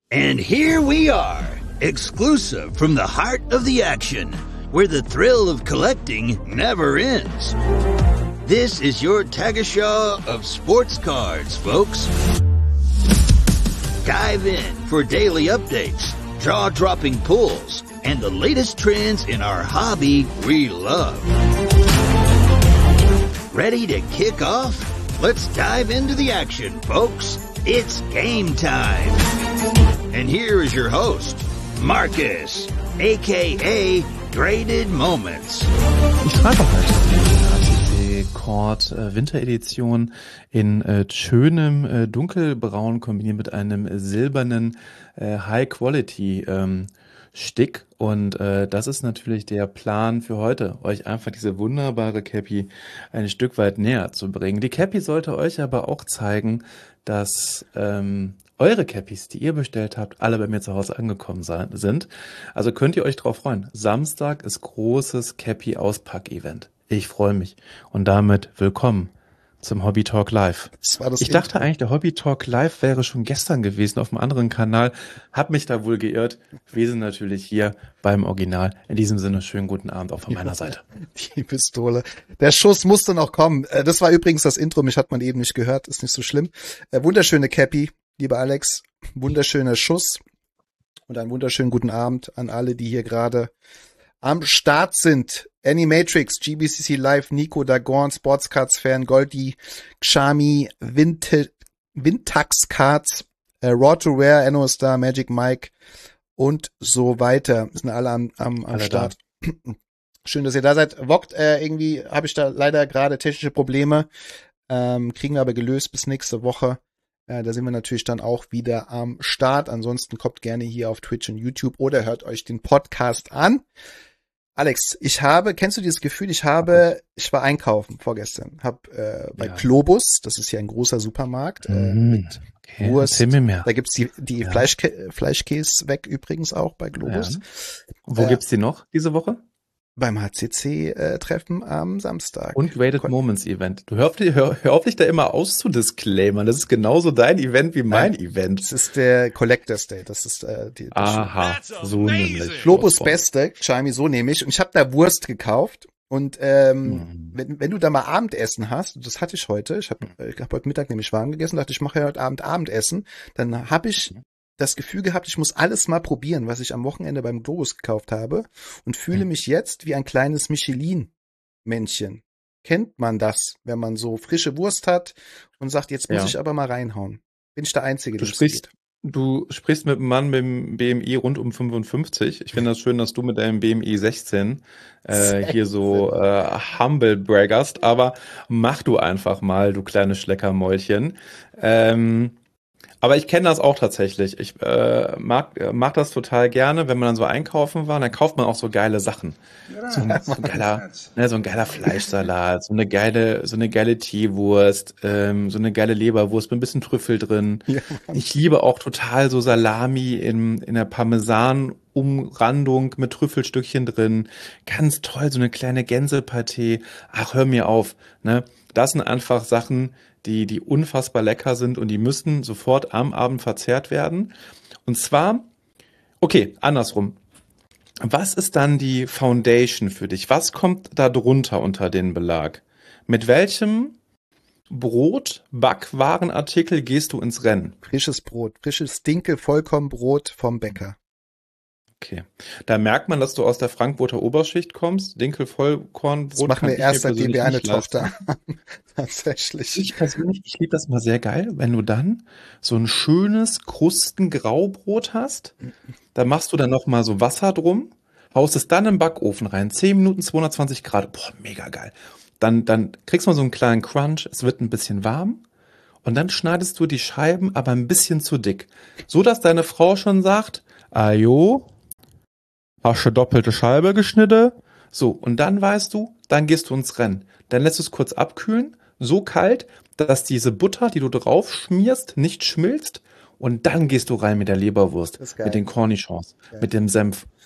And here we are, exclusive from the heart of the action, where the thrill of collecting never ends. This is your Tagesschau of sports cards, folks. Dive in for daily updates, jaw-dropping pulls, and the latest trends in our hobby we love. Ready to kick off? Let's dive into the action, folks. It's game time. And here is your host, Marcus, a.k.a. Graded Moments. Ich schreibe heute ATC Cord Winteredition in schönem dunkelbraun kombiniert mit einem silbernen High-Quality Stick. Und das ist natürlich der Plan für heute, euch einfach diese wunderbare Cappy ein Stück weit näher zu bringen. Die Cappy sollte euch aber auch zeigen, dass eure Cappies, die ihr bestellt habt, alle bei mir zu Hause angekommen sind. Also könnt ihr euch drauf freuen. Samstag ist großes Cappy-Auspack-Event. Ich freue mich. Und damit willkommen zum Hobby Talk Live. Ich dachte eigentlich, der Hobby Talk Live wäre schon gestern gewesen auf einem anderen Kanal. Hab mich da wohl geirrt. Wir sind natürlich hier beim Original. In diesem Sinne, schönen guten Abend auch von meiner Seite. Die Pistole. Der Schuss musste noch kommen. Das war übrigens das Intro. Mich hat man eben nicht gehört. Ist nicht so schlimm. Wunderschöne Cappy, lieber Alex. Wunderschöner Schuss. Und einen wunderschönen guten Abend an alle, die hier gerade am Start sind. Animatrix, GBCC Live, Nico, Dagon, Sportscards Fan, Goldi, Xami, Vintax Cards, Raw to Rare, Enno Star, Magic Mike und so weiter. Sind alle am Start. Schön, dass ihr da seid. Vogt, irgendwie habe ich da leider gerade technische Probleme. Kriegen wir aber gelöst bis nächste Woche. Da sind wir natürlich dann auch wieder am Start. Ansonsten kommt gerne hier auf Twitch und YouTube oder hört euch den Podcast an. Alex, kennst du dieses Gefühl, ich war einkaufen vorgestern, bei Globus, das ist ja ein großer Supermarkt, mit Wurst, da gibt's die Fleischkäse weg übrigens auch bei Globus. Ja. Wo gibt's die noch diese Woche? Beim HCC-Treffen am Samstag. Und Graded Moments Event. Du hör auf dich da immer auszudisclaimern. Das ist genauso dein Event wie mein Event. Das ist der Collector's Day. Das ist Aha, so nämlich. Globus Beste, Xiaomi, so nehme ich. Und ich habe da Wurst gekauft. Und wenn du da mal Abendessen hast, das hatte ich heute, ich habe heute Mittag nämlich warm gegessen, dachte ich mache ja heute Abend Abendessen, dann habe ich das Gefühl gehabt, ich muss alles mal probieren, was ich am Wochenende beim Globus gekauft habe und fühle mich jetzt wie ein kleines Michelin-Männchen. Kennt man das, wenn man so frische Wurst hat und sagt, jetzt muss ich aber mal reinhauen? Bin ich der Einzige, der das geht? Du sprichst mit einem Mann mit dem BMI rund um 55. Ich finde das schön, dass du mit deinem BMI 16 hier so humble braggerst, aber mach du einfach mal, du kleines Schleckermäulchen. Aber ich kenne das auch tatsächlich. Ich mag das total gerne, wenn man dann so einkaufen war, dann kauft man auch so geile Sachen. So ein geiler Fleischsalat, so eine geile Teewurst, so eine geile Leberwurst mit ein bisschen Trüffel drin. Ja. Ich liebe auch total so Salami in der Parmesan-Umrandung mit Trüffelstückchen drin. Ganz toll, so eine kleine Gänsepaté. Ach, hör mir auf, ne? Das sind einfach Sachen, die unfassbar lecker sind und die müssen sofort am Abend verzehrt werden. Und zwar, okay, andersrum. Was ist dann die Foundation für dich? Was kommt da drunter unter den Belag? Mit welchem Brot, Backwarenartikel gehst du ins Rennen? Frisches Brot, frisches Dinkel-Vollkornbrot vom Bäcker. Okay. Da merkt man, dass du aus der Frankfurter Oberschicht kommst. Dinkel-Vollkornbrot. Das machen wir erst, seitdem wir eine Tochter haben. Tatsächlich. Ich liebe das mal sehr geil, wenn du dann so ein schönes Krustengraubrot hast. Da machst du dann noch mal so Wasser drum, haust es dann im Backofen rein. 10 Minuten, 220 Grad. Boah, mega geil. Dann kriegst du mal so einen kleinen Crunch. Es wird ein bisschen warm. Und dann schneidest du die Scheiben aber ein bisschen zu dick. So, dass deine Frau schon sagt, ajo, hast du doppelte Scheibe geschnitten? So, und dann weißt du, dann gehst du ins Rennen. Dann lässt du es kurz abkühlen, so kalt, dass diese Butter, die du drauf schmierst, nicht schmilzt. Und dann gehst du rein mit der Leberwurst, mit den Cornichons, mit dem Senf.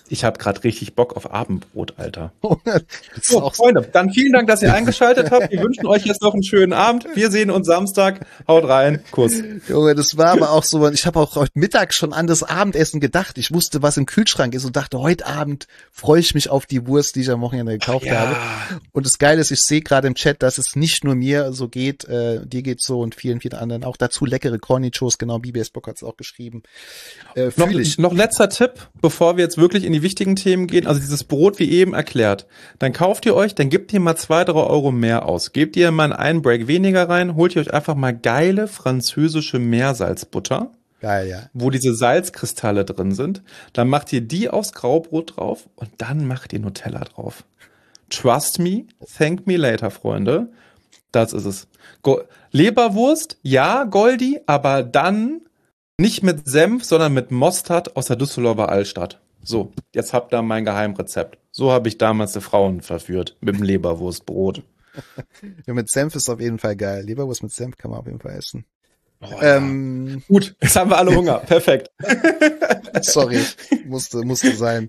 Ich habe gerade richtig Bock auf Abendbrot, Alter. Das ist So, auch Freunde, dann vielen Dank, dass ihr eingeschaltet habt. Wir wünschen euch jetzt noch einen schönen Abend. Wir sehen uns Samstag. Haut rein. Kuss. Junge, das war aber auch so, ich habe auch heute Mittag schon an das Abendessen gedacht. Ich wusste, was im Kühlschrank ist und dachte, heute Abend freue ich mich auf die Wurst, die ich am Wochenende gekauft habe. Und das Geile ist, ich sehe gerade im Chat, dass es nicht nur mir so geht, dir geht's so und vielen, vielen anderen auch. Dazu leckere Cornichos, genau, BBS Bock hat's auch geschrieben. Noch letzter Tipp, bevor wir jetzt wirklich in die wichtigen Themen gehen. Also dieses Brot, wie eben erklärt. Dann kauft ihr euch, dann gebt ihr mal 2, 3 Euro mehr aus. Gebt ihr mal einen Break weniger rein, holt ihr euch einfach mal geile französische Meersalzbutter. Geil, ja. Wo diese Salzkristalle drin sind. Dann macht ihr die aufs Graubrot drauf und dann macht ihr Nutella drauf. Trust me, thank me later, Freunde. Das ist es. Leberwurst, ja, Goldi, aber dann nicht mit Senf, sondern mit Mostard aus der Düsseldorfer Altstadt. So, jetzt habt ihr mein Geheimrezept. So habe ich damals die Frauen verführt mit dem Leberwurstbrot. Ja, mit Senf ist auf jeden Fall geil. Leberwurst mit Senf kann man auf jeden Fall essen. Oh, ja. Gut, jetzt haben wir alle Hunger. Perfekt. Sorry, musste sein.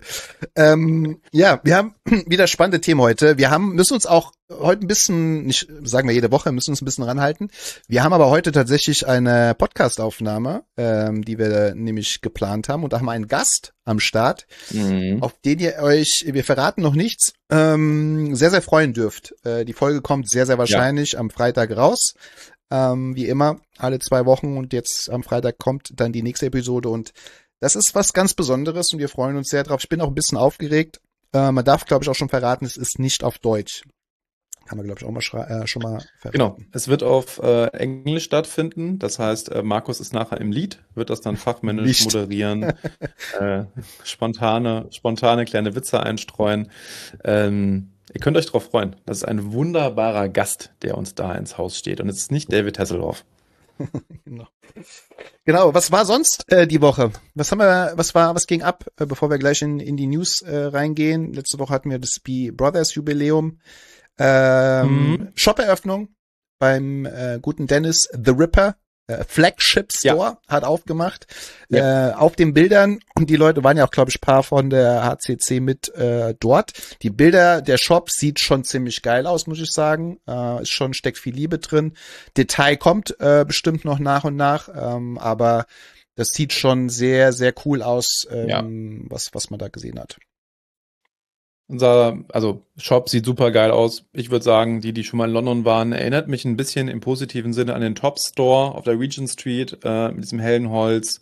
Ja, wir haben wieder spannende Themen heute. Müssen uns auch heute ein bisschen, nicht sagen wir jede Woche, müssen uns ein bisschen ranhalten. Wir haben aber heute tatsächlich eine Podcast-Aufnahme, die wir nämlich geplant haben. Und da haben wir einen Gast am Start, auf den wir verraten noch nichts, sehr, sehr freuen dürft. Die Folge kommt sehr, sehr wahrscheinlich am Freitag raus. Wie immer, alle 2 Wochen und jetzt am Freitag kommt dann die nächste Episode und das ist was ganz Besonderes und wir freuen uns sehr drauf. Ich bin auch ein bisschen aufgeregt. Man darf, glaube ich, auch schon verraten, es ist nicht auf Deutsch. Kann man, glaube ich, auch mal schon mal verraten. Genau, es wird auf Englisch stattfinden. Das heißt, Markus ist nachher im Lied, wird das dann fachmännisch moderieren, spontane kleine Witze einstreuen. Ihr könnt euch darauf freuen. Das ist ein wunderbarer Gast, der uns da ins Haus steht. Und es ist nicht David Hasselhoff. Genau, was war sonst die Woche? Was ging ab, bevor wir gleich in die News reingehen? Letzte Woche hatten wir das B Brothers Jubiläum. Shop-Eröffnung beim guten Dennis The Ripper. Flagship Store hat aufgemacht. Auf den Bildern, die Leute waren ja auch, glaube ich, paar von der HCC mit dort. Die Bilder, der Shop sieht schon ziemlich geil aus, muss ich sagen. Steckt viel Liebe drin. Detail kommt bestimmt noch nach und nach, aber das sieht schon sehr, sehr cool aus, was man da gesehen hat. Unser Shop sieht super geil aus. Ich würde sagen, die schon mal in London waren, erinnert mich ein bisschen im positiven Sinne an den Top Store auf der Regent Street, mit diesem hellen Holz,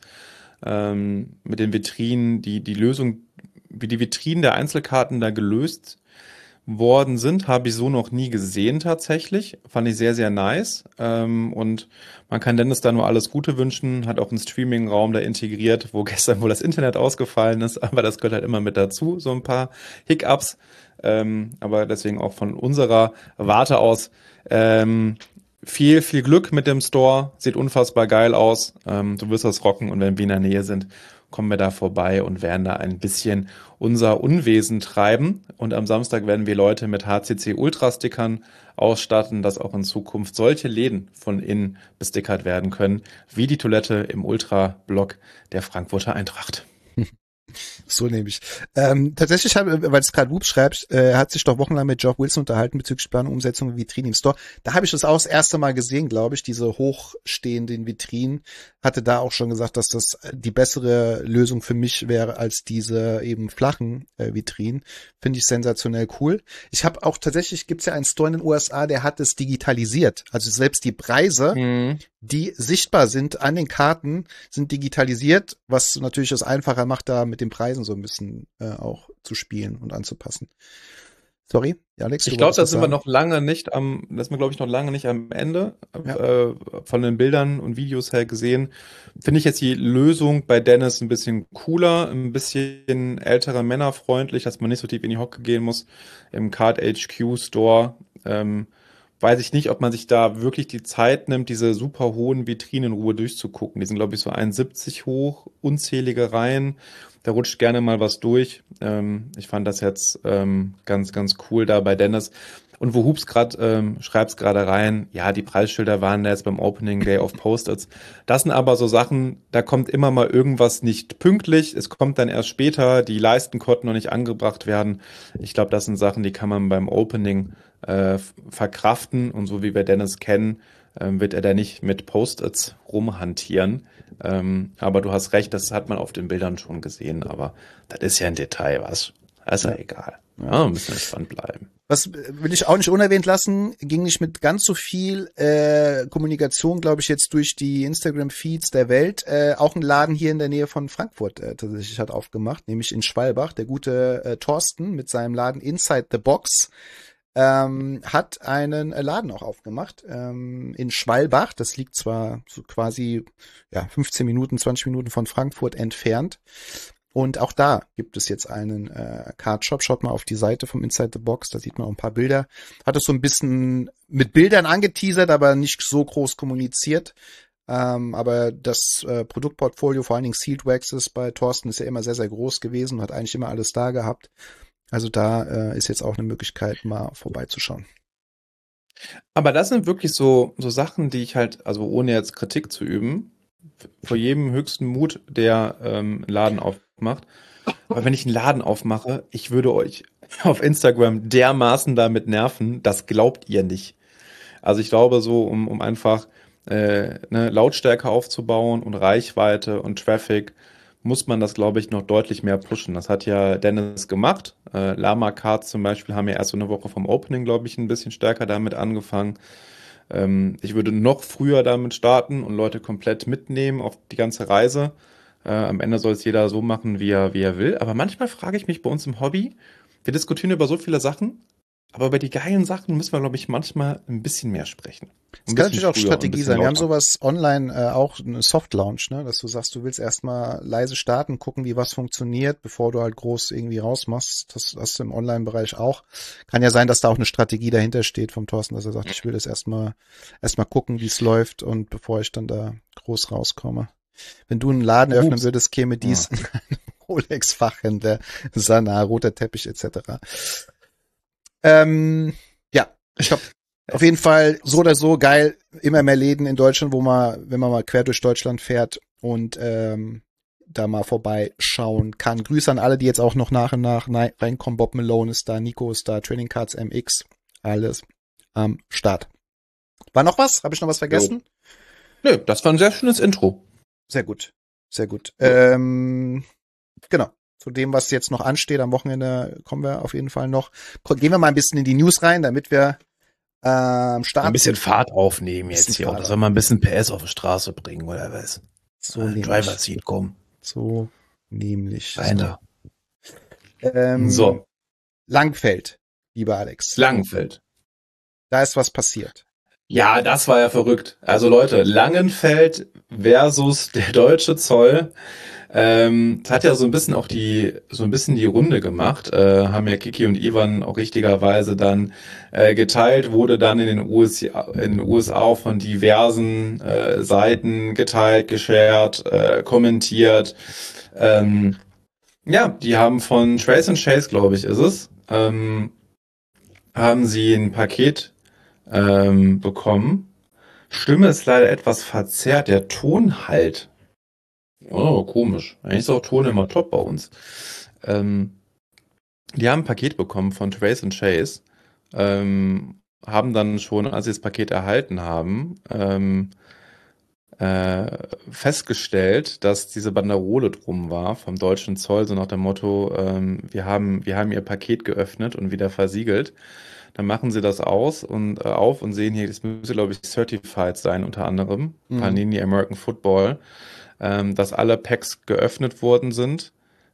mit den Vitrinen, die Lösung, wie die Vitrinen der Einzelkarten da gelöst worden sind, habe ich so noch nie gesehen tatsächlich. Fand ich sehr, sehr nice. Und man kann Dennis da nur alles Gute wünschen, hat auch einen Streaming-Raum da integriert, wo gestern wohl das Internet ausgefallen ist, aber das gehört halt immer mit dazu, so ein paar Hiccups. Aber deswegen auch von unserer Warte aus viel, viel Glück mit dem Store. Sieht unfassbar geil aus. Du wirst das rocken und wenn wir in der Nähe sind, kommen wir da vorbei und werden da ein bisschen unser Unwesen treiben. Und am Samstag werden wir Leute mit HCC Ultra-Stickern ausstatten, dass auch in Zukunft solche Läden von innen bestickert werden können, wie die Toilette im Ultra-Block der Frankfurter Eintracht. So nehme ich. Tatsächlich, weil es gerade Whoop schreibt, hat sich doch wochenlang mit Geoff Wilson unterhalten bezüglich Planung und Umsetzung und Vitrinen im Store. Da habe ich das auch das erste Mal gesehen, glaube ich, diese hochstehenden Vitrinen. Hatte da auch schon gesagt, dass das die bessere Lösung für mich wäre als diese eben flachen Vitrinen. Finde ich sensationell cool. Ich habe auch tatsächlich, gibt's ja einen Store in den USA, der hat es digitalisiert. Also selbst die Preise, die sichtbar sind an den Karten, sind digitalisiert, was natürlich es einfacher macht, da mit den Preisen so ein bisschen auch zu spielen und anzupassen. Sorry, Alex. Ich glaube, da sind wir noch lange nicht am Ende von den Bildern und Videos her gesehen. Finde ich jetzt die Lösung bei Dennis ein bisschen cooler, ein bisschen älterer männerfreundlich, dass man nicht so tief in die Hocke gehen muss. Im Card HQ Store weiß ich nicht, ob man sich da wirklich die Zeit nimmt, diese super hohen Vitrinen in Ruhe durchzugucken. Die sind, glaube ich, so 1,70 hoch, unzählige Reihen. Da rutscht gerne mal was durch. Ich fand das jetzt ganz, ganz cool da bei Dennis. Und wo Hoops gerade schreibt's gerade rein, ja, die Preisschilder waren da jetzt beim Opening Day auf Post-its. Das sind aber so Sachen, da kommt immer mal irgendwas nicht pünktlich, es kommt dann erst später, die Leisten konnten noch nicht angebracht werden. Ich glaube, das sind Sachen, die kann man beim Opening verkraften, und so wie wir Dennis kennen, wird er da nicht mit Post-its rumhantieren. Aber du hast recht, das hat man auf den Bildern schon gesehen, aber das ist ja ein Detail, was? Das ist ja egal. Ja, müssen wir gespannt bleiben. Was will ich auch nicht unerwähnt lassen, ging nicht mit ganz so viel Kommunikation, glaube ich, jetzt durch die Instagram-Feeds der Welt. Auch ein Laden hier in der Nähe von Frankfurt tatsächlich hat aufgemacht, nämlich in Schwalbach. Der gute Thorsten mit seinem Laden Inside the Box hat einen Laden auch aufgemacht in Schwalbach. Das liegt zwar so quasi 15 Minuten, 20 Minuten von Frankfurt entfernt. Und auch da gibt es jetzt einen Card-Shop. Schaut mal auf die Seite vom Inside the Box, da sieht man auch ein paar Bilder. Hat es so ein bisschen mit Bildern angeteasert, aber nicht so groß kommuniziert. Aber das Produktportfolio, vor allen Dingen Sealed Waxes bei Thorsten, ist ja immer sehr, sehr groß gewesen und hat eigentlich immer alles da gehabt. Also da ist jetzt auch eine Möglichkeit, mal vorbeizuschauen. Aber das sind wirklich so Sachen, die ich halt, also ohne jetzt Kritik zu üben, vor jedem höchsten Mut, der einen Laden aufmacht. Aber wenn ich einen Laden aufmache, ich würde euch auf Instagram dermaßen damit nerven, das glaubt ihr nicht. Also ich glaube so, um einfach Lautstärke aufzubauen und Reichweite und Traffic, muss man das, glaube ich, noch deutlich mehr pushen. Das hat ja Dennis gemacht. Lama Cards zum Beispiel haben ja erst so eine Woche vom Opening, glaube ich, ein bisschen stärker damit angefangen. Ich würde noch früher damit starten und Leute komplett mitnehmen auf die ganze Reise. Am Ende soll es jeder so machen, wie er will. Aber manchmal frage ich mich bei uns im Hobby, wir diskutieren über so viele Sachen, aber über die geilen Sachen müssen wir, glaube ich, manchmal ein bisschen mehr sprechen. Das kann natürlich auch Strategie sein. Wir haben sowas online auch, eine Soft Launch, ne, dass du sagst, du willst erstmal leise starten, gucken, wie was funktioniert, bevor du halt groß irgendwie rausmachst. Das hast du im Online-Bereich auch. Kann ja sein, dass da auch eine Strategie dahinter steht vom Thorsten, dass er sagt, ich will das erstmal gucken, wie es läuft, und bevor ich dann da groß rauskomme. Wenn du einen Laden öffnen würdest, käme dies in einem Rolex-Fachhändler, Sana, roter Teppich etc. Ich glaube, auf jeden Fall so oder so geil, immer mehr Läden in Deutschland, wo man, wenn man mal quer durch Deutschland fährt und da mal vorbeischauen kann. Grüße an alle, die jetzt auch noch nach und nach reinkommen. Bob Malone ist da, Nico ist da, Trading Cards MX, alles am Start. War noch was? Habe ich noch was vergessen? Nö, das war ein sehr schönes Intro. Sehr gut, sehr gut. Genau. Zu dem, was jetzt noch ansteht, am Wochenende kommen wir auf jeden Fall noch. Gehen wir mal ein bisschen in die News rein, damit wir starten. Ein bisschen Fahrt aufnehmen jetzt hier. Oder soll man ein bisschen PS auf die Straße bringen, oder was? So Driver Seat, komm. So nämlich. Rein da. So. Langfeld, lieber Alex. Langfeld. Da ist was passiert. Ja, das war ja verrückt. Also Leute, Langenfeld versus der deutsche Zoll. Das hat ja so ein bisschen die Runde gemacht. Haben ja Kiki und Ivan auch richtigerweise dann geteilt, wurde dann in den USA auch von diversen Seiten geteilt, geshared, kommentiert. Die haben von Trace & Chase, glaube ich, ist es, haben sie ein Paket bekommen. Stimme ist leider etwas verzerrt, der Ton halt. Oh, komisch. Eigentlich ist auch Ton immer top bei uns. Die haben ein Paket bekommen von Trace & Chase, haben dann schon, als sie das Paket erhalten haben, festgestellt, dass diese Banderole drum war vom deutschen Zoll, so nach dem Motto, wir haben ihr Paket geöffnet und wieder versiegelt. Dann machen sie das auf und sehen hier, das müsste, glaube ich, Certified sein, unter anderem, Panini American Football, dass alle Packs geöffnet worden sind.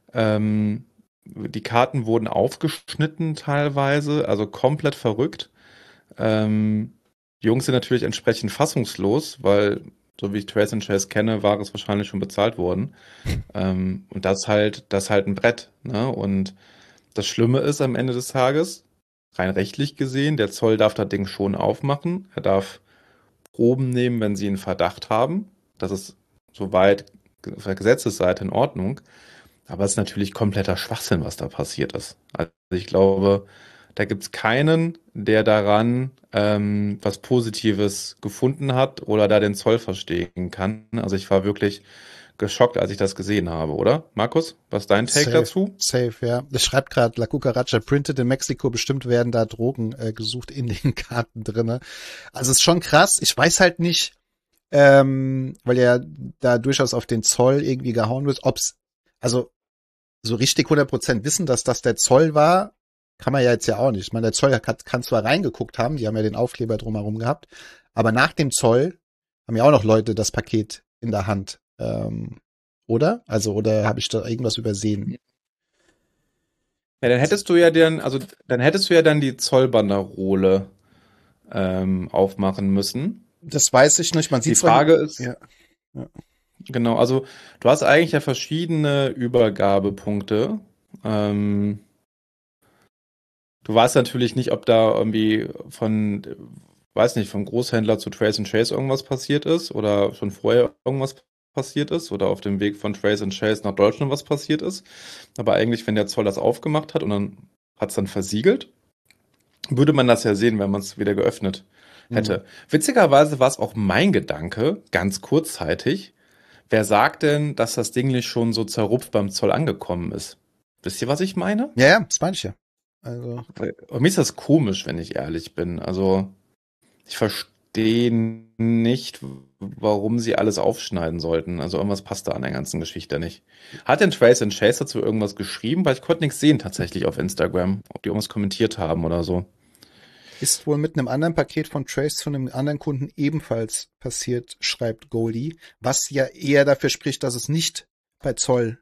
Die Karten wurden aufgeschnitten teilweise, also komplett verrückt. Die Jungs sind natürlich entsprechend fassungslos, weil, so wie ich Trace & Chase kenne, war es wahrscheinlich schon bezahlt worden. Und das halt ein Brett, ne? Und das Schlimme ist am Ende des Tages, rein rechtlich gesehen, der Zoll darf das Ding schon aufmachen. Er darf Proben nehmen, wenn sie einen Verdacht haben. Das ist soweit auf der Gesetzesseite in Ordnung. Aber es ist natürlich kompletter Schwachsinn, was da passiert ist. Also ich glaube, da gibt's keinen, der daran was Positives gefunden hat oder da den Zoll verstehen kann. Also ich war wirklich geschockt, als ich das gesehen habe, oder? Markus, was ist dein Take dazu? Safe, ja. Das schreibt gerade La Cucaracha, printed in Mexiko, bestimmt werden da Drogen gesucht in den Karten drinne. Also es ist schon krass. Ich weiß halt nicht, weil ja da durchaus auf den Zoll irgendwie gehauen wird, ob's, also so richtig 100% wissen, dass das der Zoll war, kann man ja jetzt ja auch nicht. Ich meine, der Zoll kann zwar reingeguckt haben, die haben ja den Aufkleber drumherum gehabt, aber nach dem Zoll haben ja auch noch Leute das Paket in der Hand. Oder? Also, oder habe ich da irgendwas übersehen? Ja, dann hättest du ja dann die Zollbanderole aufmachen müssen. Das weiß ich nicht. Man Die sieht Frage ist, ja, ja. genau, also du hast eigentlich ja verschiedene Übergabepunkte. Ähm, Du weißt natürlich nicht, ob da irgendwie weiß nicht, vom Großhändler zu Trace and Chase irgendwas passiert ist oder schon vorher irgendwas passiert ist oder auf dem Weg von Trace and Chase nach Deutschland was passiert ist. Aber eigentlich, wenn der Zoll das aufgemacht hat und dann hat es dann versiegelt, würde man das ja sehen, wenn man es wieder geöffnet hätte. Witzigerweise war es auch mein Gedanke, ganz kurzzeitig, wer sagt denn, dass das Ding nicht schon so zerrupft beim Zoll angekommen ist? Wisst ihr, was ich meine? Ja, das meine ich ja. Also. Mir ist das komisch, wenn ich ehrlich bin. Also, ich verstehe nicht, warum sie alles aufschneiden sollten. Also, irgendwas passt da an der ganzen Geschichte nicht. Hat denn Trace and Chase dazu irgendwas geschrieben? Weil ich konnte nichts sehen tatsächlich auf Instagram, ob die irgendwas kommentiert haben oder so. Ist wohl mit einem anderen Paket von Trace zu einem anderen Kunden ebenfalls passiert, schreibt Goldie, was ja eher dafür spricht, dass es nicht bei Zoll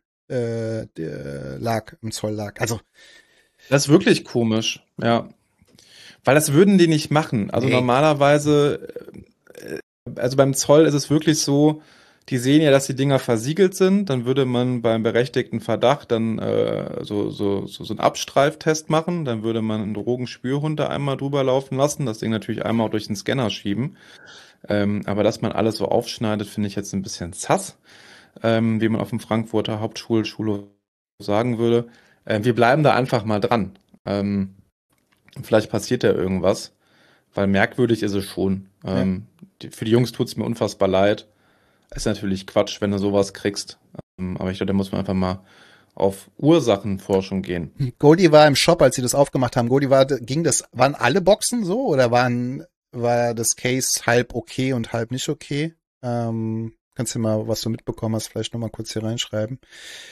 im Zoll lag. Also Das ist wirklich komisch, ja. Weil das würden die nicht machen. Also Nee. normalerweise, also beim Zoll ist es wirklich so, die sehen ja, dass die Dinger versiegelt sind, dann würde man beim berechtigten Verdacht dann so einen Abstreiftest machen, dann würde man einen Drogenspürhund da einmal drüber laufen lassen, das Ding natürlich einmal auch durch den Scanner schieben. Aber dass man alles so aufschneidet, finde ich jetzt ein bisschen sass, wie man auf dem Frankfurter Hauptschule sagen würde. Wir bleiben da einfach mal dran. Vielleicht passiert ja irgendwas, weil merkwürdig ist es schon. Für die Jungs tut's mir unfassbar leid. Ist natürlich Quatsch, wenn du sowas kriegst. Aber ich glaube, da muss man einfach mal auf Ursachenforschung gehen. Goldie war im Shop, als sie das aufgemacht haben. Goldie waren alle Boxen so oder war das Case halb okay und halb nicht okay? Kannst du mal, was du mitbekommen hast, vielleicht nochmal kurz hier reinschreiben.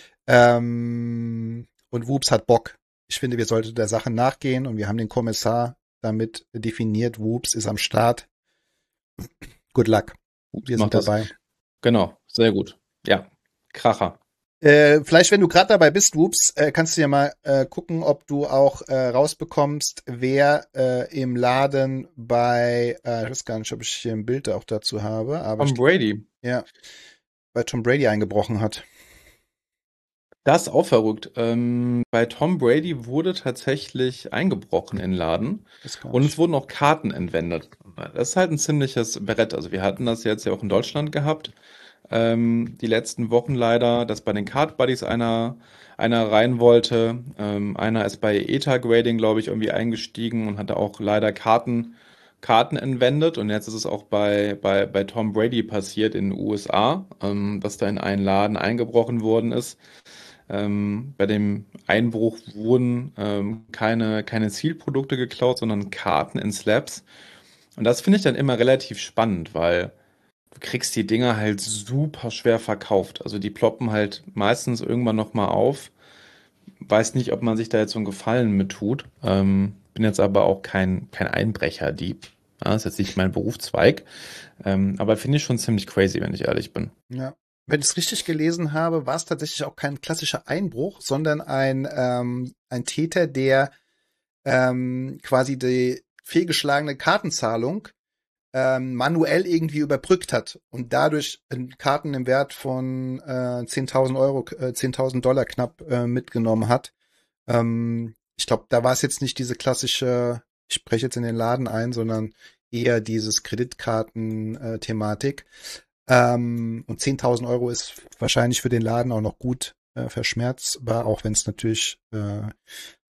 Und Whoops hat Bock. Ich finde, wir sollten der Sache nachgehen und wir haben den Kommissar damit definiert. Whoops ist am Start. Good luck. Wir sind dabei. Genau, sehr gut. Ja, Kracher. Vielleicht, wenn du gerade dabei bist, Whoops, kannst du ja mal gucken, ob du auch rausbekommst, wer im Laden bei, ich weiß gar nicht, ob ich hier ein Bild auch dazu habe, aber Tom Brady. Ja, bei Tom Brady eingebrochen hat. Das ist auch verrückt. Bei Tom Brady wurde tatsächlich eingebrochen in den Laden und es wurden auch Karten entwendet. Das ist halt ein ziemliches Brett. Also wir hatten das jetzt ja auch in Deutschland gehabt, die letzten Wochen leider, dass bei den Card Buddies einer rein wollte. Einer ist bei ETA-Grading, glaube ich, irgendwie eingestiegen und hatte auch leider Karten entwendet. Und jetzt ist es auch bei Tom Brady passiert in den USA, dass da in einen Laden eingebrochen worden ist. Bei dem Einbruch wurden keine Zielprodukte geklaut, sondern Karten in Slabs. Und das finde ich dann immer relativ spannend, weil du kriegst die Dinger halt super schwer verkauft. Also die ploppen halt meistens irgendwann nochmal auf. Weiß nicht, ob man sich da jetzt so einen Gefallen mit tut. Bin jetzt aber auch kein Einbrecherdieb. Ja, ist jetzt nicht mein Berufszweig. Aber finde ich schon ziemlich crazy, wenn ich ehrlich bin. Ja. Wenn ich es richtig gelesen habe, war es tatsächlich auch kein klassischer Einbruch, sondern ein Täter, der quasi die fehlgeschlagene Kartenzahlung manuell irgendwie überbrückt hat und dadurch Karten im Wert von 10.000 Euro, 10.000 Dollar knapp mitgenommen hat. Ich glaube, da war es jetzt nicht diese klassische, ich breche jetzt in den Laden ein, sondern eher dieses Kreditkarten-Thematik. Und 10.000 Euro ist wahrscheinlich für den Laden auch noch gut verschmerzbar, auch wenn es natürlich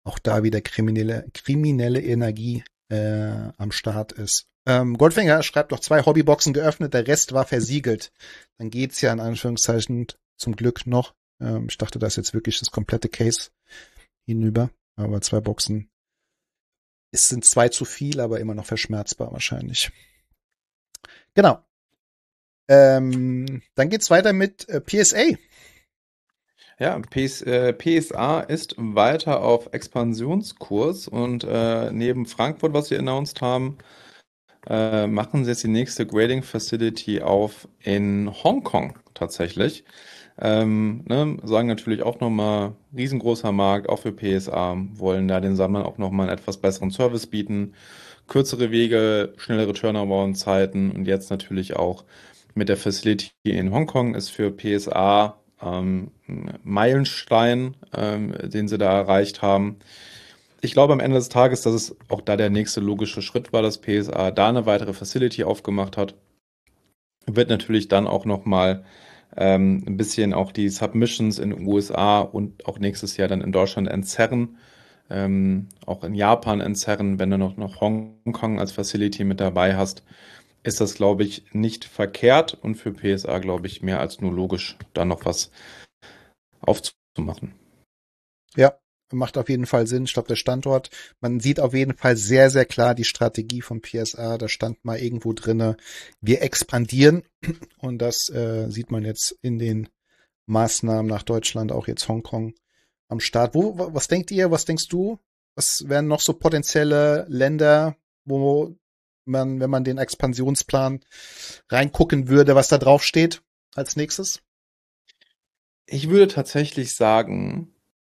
auch da wieder kriminelle Energie am Start ist. Goldfinger schreibt noch 2 Hobbyboxen geöffnet, der Rest war versiegelt. Dann geht's ja in Anführungszeichen zum Glück noch. Ich dachte, das ist jetzt wirklich das komplette Case hinüber. Aber 2 Boxen. Es sind 2 zu viel, aber immer noch verschmerzbar wahrscheinlich. Genau. Dann geht's weiter mit PSA. Ja, PSA ist weiter auf Expansionskurs und neben Frankfurt, was wir announced haben, machen sie jetzt die nächste Grading Facility auf in Hongkong tatsächlich. Sagen natürlich auch nochmal, riesengroßer Markt, auch für PSA, wollen da den Sammlern auch nochmal einen etwas besseren Service bieten, kürzere Wege, schnellere Turnaround-Zeiten und jetzt natürlich auch mit der Facility in Hongkong ist für PSA Meilenstein, den sie da erreicht haben. Ich glaube am Ende des Tages, dass es auch da der nächste logische Schritt war, dass PSA da eine weitere Facility aufgemacht hat. Wird natürlich dann auch nochmal ein bisschen auch die Submissions in den USA und auch nächstes Jahr dann in Deutschland entzerren, auch in Japan entzerren, wenn du noch Hongkong als Facility mit dabei hast, ist das, glaube ich, nicht verkehrt und für PSA, glaube ich, mehr als nur logisch, da noch was aufzumachen. Ja, macht auf jeden Fall Sinn. Ich glaube, der Standort, man sieht auf jeden Fall sehr, sehr klar die Strategie von PSA. Da stand mal irgendwo drinne, wir expandieren und das sieht man jetzt in den Maßnahmen nach Deutschland, auch jetzt Hongkong am Start. Was denkt ihr, was denkst du? Was wären noch so potenzielle Länder, wo man, wenn man den Expansionsplan reingucken würde, was da drauf steht als nächstes? Ich würde tatsächlich sagen,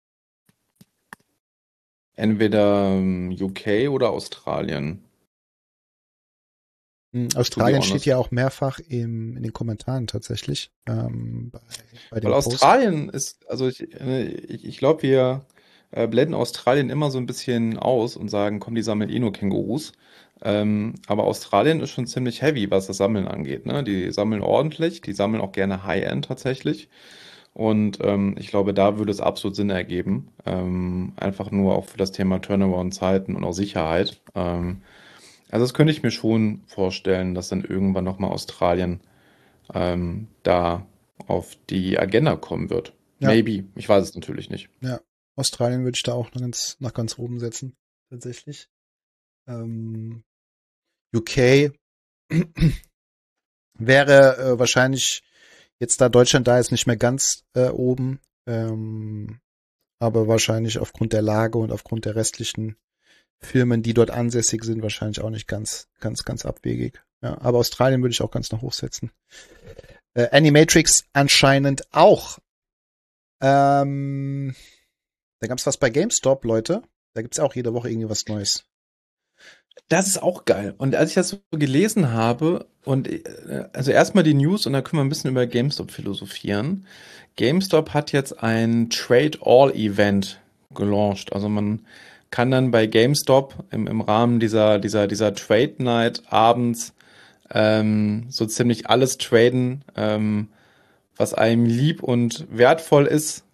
entweder UK oder Australien. Australien steht ja auch mehrfach in den Kommentaren tatsächlich. Bei Weil Australien ist, also ich glaube, wir blenden Australien immer so ein bisschen aus und sagen, komm, die sammeln eh nur Kängurus. Aber Australien ist schon ziemlich heavy, was das Sammeln angeht. Ne? Die sammeln ordentlich, die sammeln auch gerne High-End tatsächlich. Und ich glaube, da würde es absolut Sinn ergeben. Einfach nur auch für das Thema Turnaround-Zeiten und auch Sicherheit. Also das könnte ich mir schon vorstellen, dass dann irgendwann nochmal Australien da auf die Agenda kommen wird. Ja. Maybe. Ich weiß es natürlich nicht. Ja, Australien würde ich da auch nach ganz oben setzen, tatsächlich. UK wäre wahrscheinlich jetzt, da Deutschland da ist, nicht mehr ganz oben, aber wahrscheinlich aufgrund der Lage und aufgrund der restlichen Firmen, die dort ansässig sind, wahrscheinlich auch nicht ganz abwegig. Ja, aber Australien würde ich auch ganz nach hoch setzen. Animatrix anscheinend auch. Da gab's was bei GameStop, Leute. Da gibt's auch jede Woche irgendwie was Neues. Das ist auch geil. Und als ich das so gelesen habe, und also erstmal die News und dann können wir ein bisschen über GameStop philosophieren. GameStop hat jetzt ein Trade-All-Event gelauncht. Also man kann dann bei GameStop im Rahmen dieser Trade Night abends so ziemlich alles traden, was einem lieb und wertvoll ist.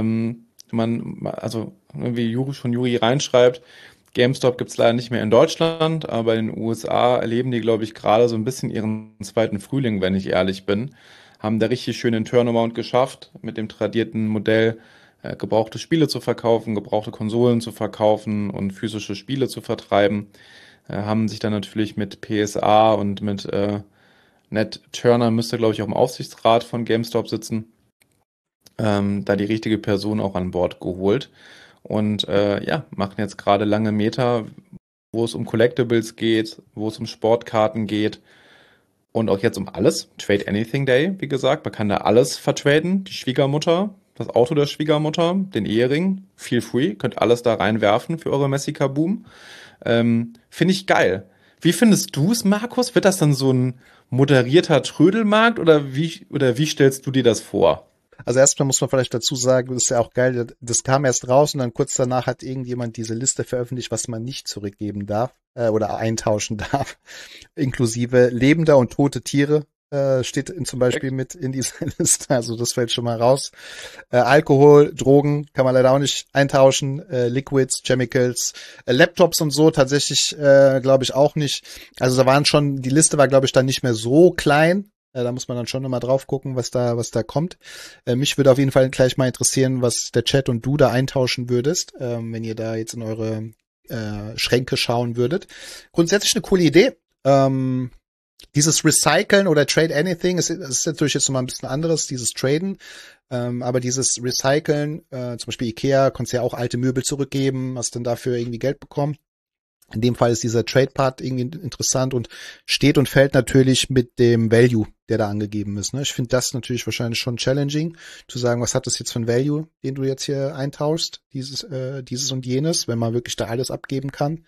Also wie Juri reinschreibt, GameStop gibt's leider nicht mehr in Deutschland, aber in den USA erleben die, glaube ich, gerade so ein bisschen ihren zweiten Frühling, wenn ich ehrlich bin. Haben da richtig schön den Turnaround geschafft, mit dem tradierten Modell gebrauchte Spiele zu verkaufen, gebrauchte Konsolen zu verkaufen und physische Spiele zu vertreiben. Haben sich dann natürlich mit PSA und mit Ned Turner müsste, glaube ich, auch im Aufsichtsrat von GameStop sitzen, da die richtige Person auch an Bord geholt. Und machen jetzt gerade lange Meter, wo es um Collectibles geht, wo es um Sportkarten geht und auch jetzt um alles. Trade Anything Day, wie gesagt. Man kann da alles vertraden. Die Schwiegermutter, das Auto der Schwiegermutter, den Ehering, feel free. Könnt alles da reinwerfen für eure Messika-Boom. Finde ich geil. Wie findest du es, Markus? Wird das dann so ein moderierter Trödelmarkt oder wie stellst du dir das vor? Also erstmal muss man vielleicht dazu sagen, das ist ja auch geil, das kam erst raus und dann kurz danach hat irgendjemand diese Liste veröffentlicht, was man nicht zurückgeben darf oder eintauschen darf, inklusive lebender und tote Tiere. steht zum Beispiel mit in dieser Liste, also das fällt schon mal raus. Alkohol, Drogen kann man leider auch nicht eintauschen, Liquids, Chemicals, Laptops und so tatsächlich, glaube ich, auch nicht. Also da waren schon, die Liste war, glaube ich, dann nicht mehr so klein. Da muss man dann schon nochmal drauf gucken, was da kommt. Mich würde auf jeden Fall gleich mal interessieren, was der Chat und du da eintauschen würdest, wenn ihr da jetzt in eure Schränke schauen würdet. Grundsätzlich eine coole Idee. Dieses Recyceln oder Trade Anything ist natürlich jetzt nochmal ein bisschen anderes, dieses Traden. Aber dieses Recyceln, zum Beispiel Ikea, konntest ja auch alte Möbel zurückgeben, hast dann dafür irgendwie Geld bekommen. In dem Fall ist dieser Trade-Part irgendwie interessant und steht und fällt natürlich mit dem Value, der da angegeben ist. Ne? Ich finde das natürlich wahrscheinlich schon challenging, zu sagen, was hat das jetzt für ein Value, den du jetzt hier eintauschst, dieses und jenes, wenn man wirklich da alles abgeben kann.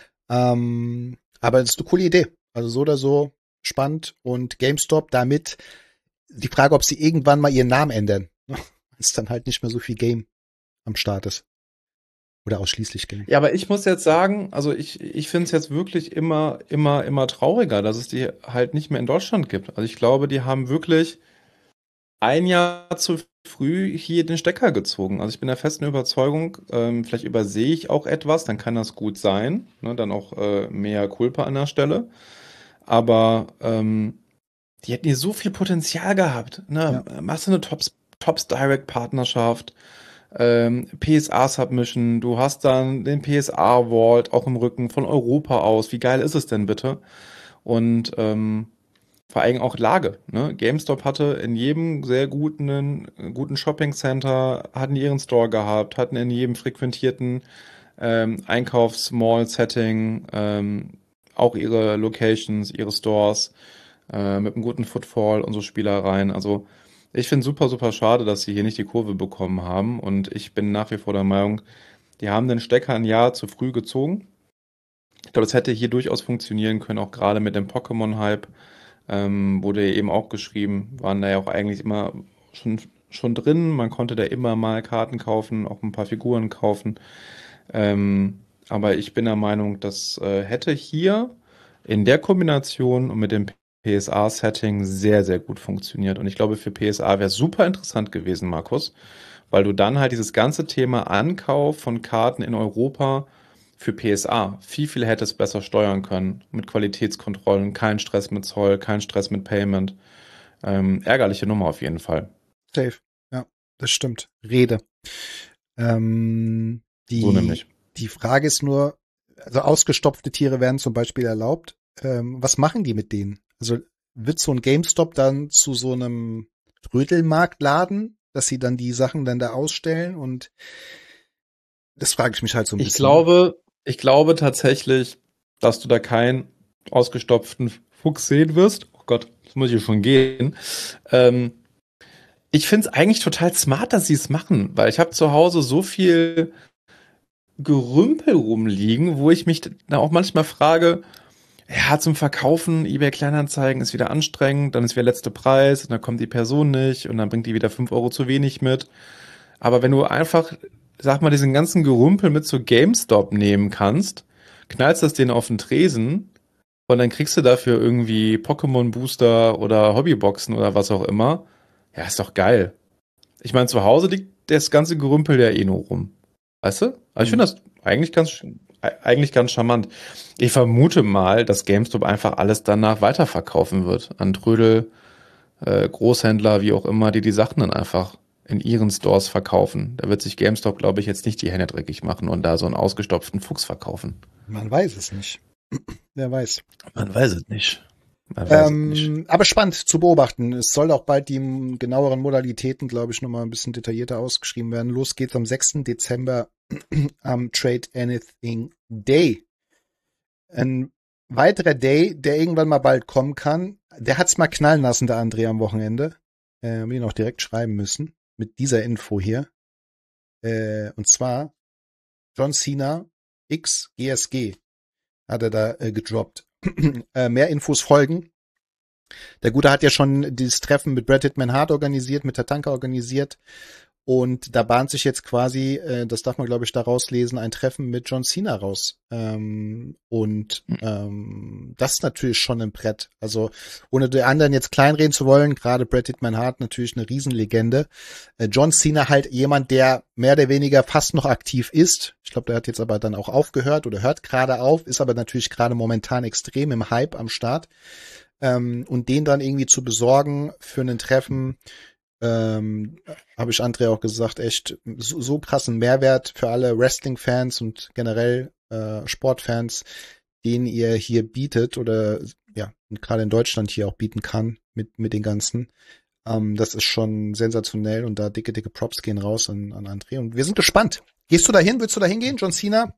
Aber das ist eine coole Idee. Also so oder so spannend und GameStop damit die Frage, ob sie irgendwann mal ihren Namen ändern. Ist dann halt nicht mehr so viel Game am Start ist. Oder ausschließlich Game. Ja, aber ich muss jetzt sagen, also ich finde es jetzt wirklich immer trauriger, dass es die halt nicht mehr in Deutschland gibt. Also ich glaube, die haben wirklich ein Jahr zu früh hier den Stecker gezogen. Also ich bin der festen Überzeugung, vielleicht übersehe ich auch etwas, dann kann das gut sein, ne, dann auch mehr Culpa an der Stelle. Aber die hätten hier so viel Potenzial gehabt. Ne? Ja. Machst du eine Tops Direct Partnerschaft, PSA Submission, du hast dann den PSA Vault auch im Rücken von Europa aus. Wie geil ist es denn bitte? Und vor allem auch Lage. Ne? GameStop hatte in jedem sehr guten Shopping Center, hatten ihren Store gehabt, hatten in jedem frequentierten Einkaufs-Mall-Setting auch ihre Locations, ihre Stores mit einem guten Footfall und so Spielereien. Also ich finde super, super schade, dass sie hier nicht die Kurve bekommen haben. Und ich bin nach wie vor der Meinung, die haben den Stecker ein Jahr zu früh gezogen. Ich glaube, das hätte hier durchaus funktionieren können, auch gerade mit dem Pokémon-Hype. Wurde ja eben auch geschrieben, waren da ja auch eigentlich immer schon drin. Man konnte da immer mal Karten kaufen, auch ein paar Figuren kaufen. Aber ich bin der Meinung, das hätte hier in der Kombination und mit dem PSA-Setting sehr, sehr gut funktioniert. Und ich glaube, für PSA wäre es super interessant gewesen, Markus, weil du dann halt dieses ganze Thema Ankauf von Karten in Europa für PSA viel hättest besser steuern können. Mit Qualitätskontrollen, kein Stress mit Zoll, kein Stress mit Payment. Ärgerliche Nummer auf jeden Fall. Safe, ja, das stimmt. Rede. So nämlich. Die Frage ist nur, also ausgestopfte Tiere werden zum Beispiel erlaubt. Was machen die mit denen? Also wird so ein GameStop dann zu so einem Trödelmarktladen, dass sie dann die Sachen dann da ausstellen? Und das frage ich mich halt so ein bisschen. Ich glaube tatsächlich, dass du da keinen ausgestopften Fuchs sehen wirst. Oh Gott, das muss ich schon gehen. Ich finde es eigentlich total smart, dass sie es machen, weil ich habe zu Hause so viel Gerümpel rumliegen, wo ich mich da auch manchmal frage, ja, zum Verkaufen, eBay Kleinanzeigen ist wieder anstrengend, dann ist wieder letzter Preis und dann kommt die Person nicht und dann bringt die wieder 5 Euro zu wenig mit. Aber wenn du einfach, sag mal, diesen ganzen Gerümpel mit zu GameStop nehmen kannst, knallst das denen auf den Tresen und dann kriegst du dafür irgendwie Pokémon-Booster oder Hobbyboxen oder was auch immer. Ja, ist doch geil. Ich meine, zu Hause liegt das ganze Gerümpel ja eh nur rum. Weißt du? Also ich finde das eigentlich ganz charmant. Ich vermute mal, dass GameStop einfach alles danach weiterverkaufen wird. An Trödel, Großhändler, wie auch immer, die Sachen dann einfach in ihren Stores verkaufen. Da wird sich GameStop, glaube ich, jetzt nicht die Hände dreckig machen und da so einen ausgestopften Fuchs verkaufen. Man weiß es nicht. Wer weiß. Man weiß es nicht. Aber spannend zu beobachten. Es soll auch bald die genaueren Modalitäten, glaube ich, nochmal ein bisschen detaillierter ausgeschrieben werden. Los geht's am 6. Dezember am Trade Anything Day. Ein weiterer Day, der irgendwann mal bald kommen kann. Der hat's mal knallen lassen, der André, am Wochenende. Wir ihn auch direkt schreiben müssen mit dieser Info hier. Und zwar John Cena X GSG hat er da gedroppt. Mehr Infos folgen. Der Gute hat ja schon dieses Treffen mit Bret Hitman Hart organisiert, mit Tatanka organisiert Und da bahnt sich jetzt quasi, das darf man, glaube ich, daraus lesen, ein Treffen mit John Cena raus. Das ist natürlich schon ein Brett. Also, ohne die anderen jetzt kleinreden zu wollen, gerade Bret Hitman Hart natürlich eine Riesenlegende. John Cena halt jemand, der mehr oder weniger fast noch aktiv ist. Ich glaube, der hat jetzt aber dann auch aufgehört oder hört gerade auf, ist aber natürlich gerade momentan extrem im Hype am Start. Und den dann irgendwie zu besorgen für ein Treffen, habe ich André auch gesagt, echt so krassen Mehrwert für alle Wrestling-Fans und generell Sportfans, den ihr hier bietet oder ja, gerade in Deutschland hier auch bieten kann mit den ganzen. Das ist schon sensationell und da dicke Props gehen raus an André und wir sind gespannt. Gehst du dahin? Willst du dahin gehen, John Cena?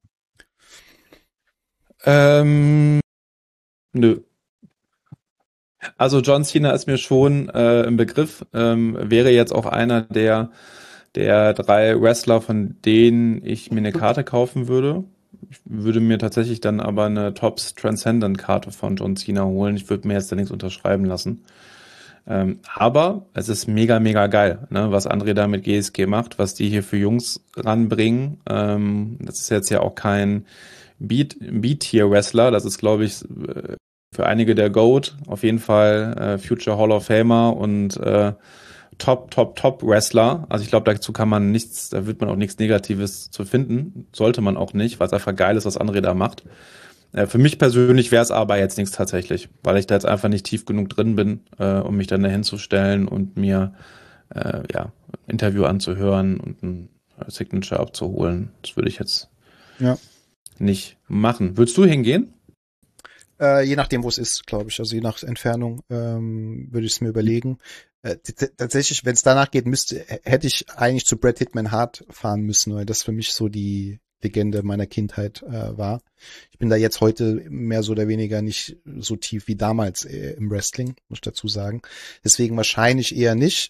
Nö. Also John Cena ist mir schon im Begriff, wäre jetzt auch einer der 3 Wrestler, von denen ich mir eine Karte kaufen würde. Ich würde mir tatsächlich dann aber eine Topps Transcendent Karte von John Cena holen. Ich würde mir jetzt da nichts unterschreiben lassen. Aber es ist mega, mega geil, ne, was André da mit GSG macht, was die hier für Jungs ranbringen. Das ist jetzt ja auch kein B-Tier-Wrestler, das ist, glaube ich, für einige der GOAT, auf jeden Fall Future Hall of Famer und Top Wrestler. Also ich glaube, dazu kann man nichts, da wird man auch nichts Negatives zu finden. Sollte man auch nicht, weil es einfach geil ist, was André da macht. Für mich persönlich wäre es aber jetzt nichts tatsächlich, weil ich da jetzt einfach nicht tief genug drin bin, um mich dann dahin zu stellen und mir ein Interview anzuhören und ein Signature abzuholen. Das würde ich jetzt nicht machen. Würdest du hingehen? Je nachdem, wo es ist, glaube ich. Also je nach Entfernung würde ich es mir überlegen. Tatsächlich, wenn es danach geht, hätte ich eigentlich zu Bret Hitman Hart fahren müssen, weil das für mich so die Legende meiner Kindheit war. Ich bin da jetzt heute mehr so oder weniger nicht so tief wie damals im Wrestling, muss ich dazu sagen. Deswegen wahrscheinlich eher nicht.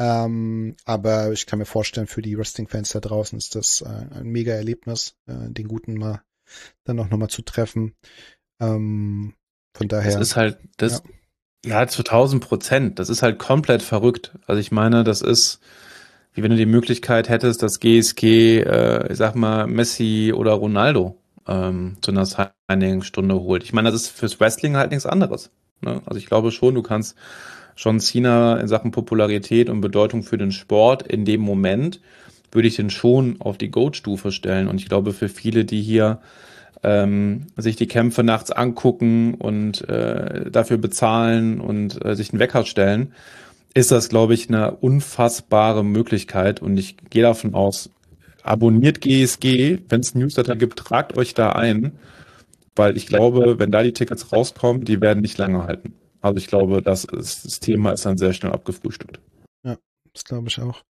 Aber ich kann mir vorstellen, für die Wrestling-Fans da draußen ist das ein mega Erlebnis, den Guten mal dann auch nochmal zu treffen. Von daher. Das ist halt, ja, zu 1000%. Das ist halt komplett verrückt. Also ich meine, das ist, wie wenn du die Möglichkeit hättest, dass GSG, ich sag mal, Messi oder Ronaldo zu einer Signing-Stunde holt. Ich meine, das ist fürs Wrestling halt nichts anderes. Ne? Also ich glaube schon, du kannst John Cena in Sachen Popularität und Bedeutung für den Sport in dem Moment, würde ich den schon auf die GOAT-Stufe stellen. Und ich glaube, für viele, die hier sich die Kämpfe nachts angucken und dafür bezahlen und sich einen Wecker stellen, ist das, glaube ich, eine unfassbare Möglichkeit. Und ich gehe davon aus, abonniert GSG, wenn es Newsletter gibt, tragt euch da ein, weil ich glaube, wenn da die Tickets rauskommen, die werden nicht lange halten. Also ich glaube, das Thema ist dann sehr schnell abgefrühstückt. Ja, das glaube ich auch.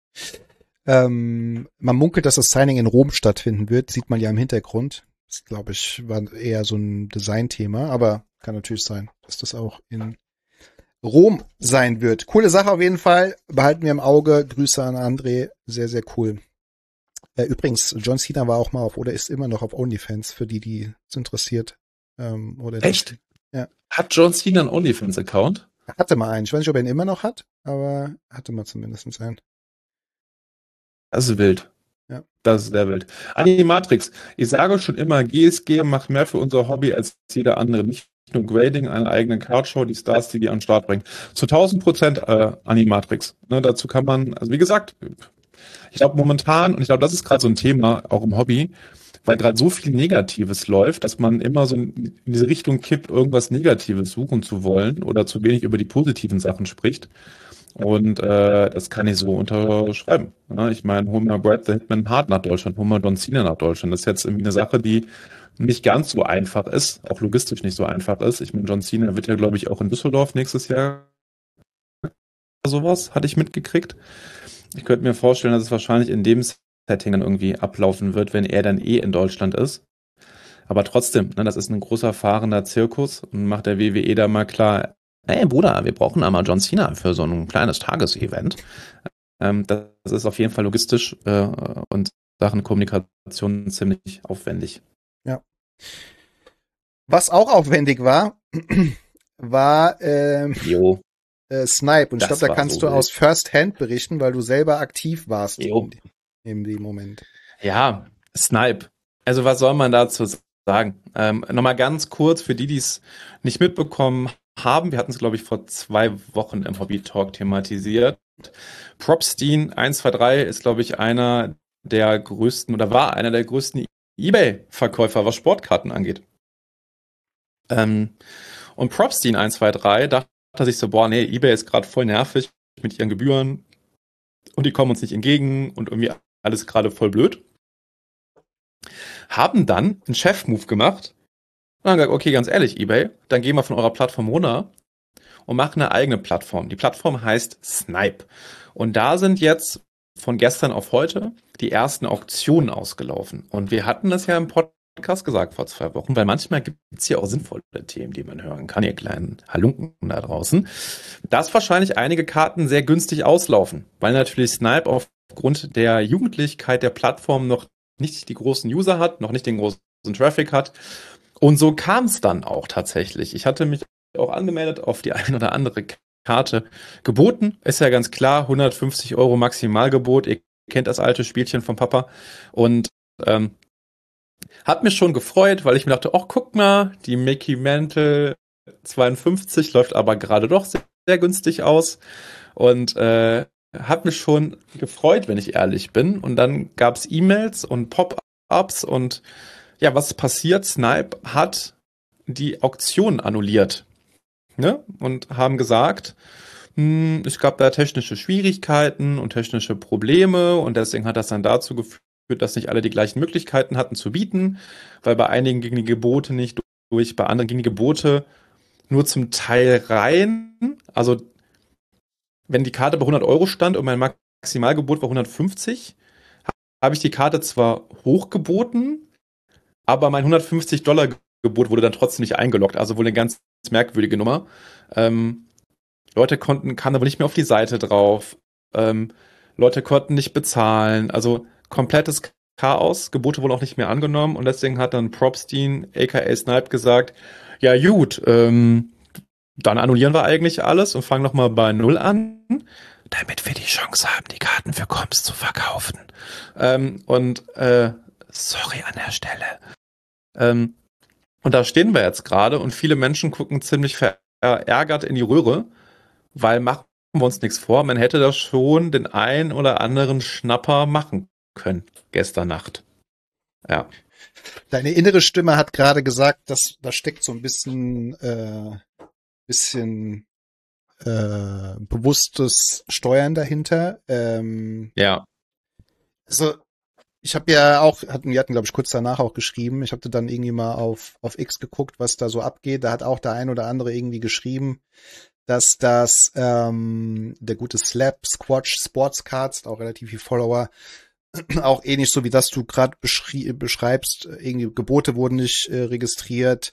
Man munkelt, dass das Signing in Rom stattfinden wird, sieht man ja im Hintergrund. Das, glaube ich, war eher so ein Design-Thema, aber kann natürlich sein, dass das auch in Rom sein wird. Coole Sache auf jeden Fall. Behalten wir im Auge. Grüße an André. Sehr, sehr cool. Übrigens, John Cena war auch mal auf oder ist immer noch auf OnlyFans, für die es interessiert. Echt? Ja. Hat John Cena einen OnlyFans-Account? Er hatte mal einen. Ich weiß nicht, ob er ihn immer noch hat, aber hatte mal zumindest einen. Das ist wild. Ja. Das ist sehr wild. Animatrix, ich sage schon immer, GSG macht mehr für unser Hobby als jeder andere. Nicht nur Grading, eine eigene Cardshow, die Stars, die an den Start bringen. Zu 1000% Animatrix. Ne, dazu kann man, also wie gesagt, ich glaube momentan, und ich glaube, das ist gerade so ein Thema, auch im Hobby, weil gerade so viel Negatives läuft, dass man immer so in diese Richtung kippt, irgendwas Negatives suchen zu wollen oder zu wenig über die positiven Sachen spricht. Und das kann ich so unterschreiben. Ja, ich meine, hol mal Bret the Hitman Hart nach Deutschland, hol mal John Cena nach Deutschland. Das ist jetzt irgendwie eine Sache, die nicht ganz so einfach ist, auch logistisch nicht so einfach ist. Ich meine, John Cena wird ja, glaube ich, auch in Düsseldorf nächstes Jahr sowas, hatte ich mitgekriegt. Ich könnte mir vorstellen, dass es wahrscheinlich in dem Setting dann irgendwie ablaufen wird, wenn er dann in Deutschland ist. Aber trotzdem, ne, das ist ein großer fahrender Zirkus und macht der WWE da mal klar, hey Bruder, wir brauchen einmal John Cena für so ein kleines Tagesevent. Das ist auf jeden Fall logistisch und Sachen Kommunikation ziemlich aufwendig. Ja. Was auch aufwendig war, Snipe. Und ich Das glaube, da war kannst so du wild. aus First Hand berichten, weil du selber aktiv warst Jo. in dem Moment. Ja, Snipe. Also was soll man dazu sagen? Nochmal ganz kurz für die es nicht mitbekommen haben. Wir hatten es, glaube ich, vor 2 Wochen im Hobby Talk thematisiert. Propstein 123 ist, glaube ich, einer der größten oder war einer der größten eBay-Verkäufer, was Sportkarten angeht. Und Propstein 123 dachte sich so, boah, nee, eBay ist gerade voll nervig mit ihren Gebühren und die kommen uns nicht entgegen und irgendwie alles gerade voll blöd. Haben dann einen Chef-Move gemacht und haben gesagt, okay, ganz ehrlich, eBay, dann gehen wir von eurer Plattform runter und machen eine eigene Plattform. Die Plattform heißt Snipe. Und da sind jetzt von gestern auf heute die ersten Auktionen ausgelaufen. Und wir hatten das ja im Podcast gesagt vor 2 Wochen, weil manchmal gibt es ja auch sinnvolle Themen, die man hören kann, ihr kleinen Halunken da draußen, dass wahrscheinlich einige Karten sehr günstig auslaufen, weil natürlich Snipe aufgrund der Jugendlichkeit der Plattform noch nicht die großen User hat, noch nicht den großen Traffic hat. Und so kam es dann auch tatsächlich. Ich hatte mich auch angemeldet auf die ein oder andere Karte geboten. Ist ja ganz klar, 150 € Maximalgebot. Ihr kennt das alte Spielchen vom Papa. Und hat mich schon gefreut, weil ich mir dachte, ach, guck mal, die Mickey Mantle 52 läuft aber gerade doch sehr, sehr günstig aus. Und hat mich schon gefreut, wenn ich ehrlich bin. Und dann gab es E-Mails und Pop-ups und ja, was passiert? Snipe hat die Auktion annulliert, ne? Und haben gesagt, es gab da technische Schwierigkeiten und technische Probleme und deswegen hat das dann dazu geführt, dass nicht alle die gleichen Möglichkeiten hatten zu bieten, weil bei einigen gingen die Gebote nicht durch, bei anderen gingen die Gebote nur zum Teil rein. Also wenn die Karte bei 100 € stand und mein Maximalgebot war 150, habe ich die Karte zwar hochgeboten, aber mein 150 $ Gebot wurde dann trotzdem nicht eingeloggt, also wohl eine ganz merkwürdige Nummer. Leute kamen aber nicht mehr auf die Seite drauf. Leute konnten nicht bezahlen. Also komplettes Chaos. Gebote wurden auch nicht mehr angenommen und deswegen hat dann Propstein, aka Snipe, gesagt, ja gut, dann annullieren wir eigentlich alles und fangen nochmal bei Null an, damit wir die Chance haben, die Karten für Comps zu verkaufen. Sorry an der Stelle. Und da stehen wir jetzt gerade und viele Menschen gucken ziemlich verärgert in die Röhre, weil machen wir uns nichts vor, man hätte da schon den ein oder anderen Schnapper machen können gestern Nacht. Ja. Deine innere Stimme hat gerade gesagt, dass da steckt so ein bisschen bewusstes Steuern dahinter. Ja. Also ich habe ja auch, wir hatten glaube ich kurz danach auch geschrieben, ich hatte dann irgendwie mal auf X geguckt, was da so abgeht. Da hat auch der ein oder andere irgendwie geschrieben, dass das der gute Slap Squatch Sportscards, auch relativ viel Follower, auch ähnlich so wie das du gerade beschreibst, irgendwie Gebote wurden nicht registriert.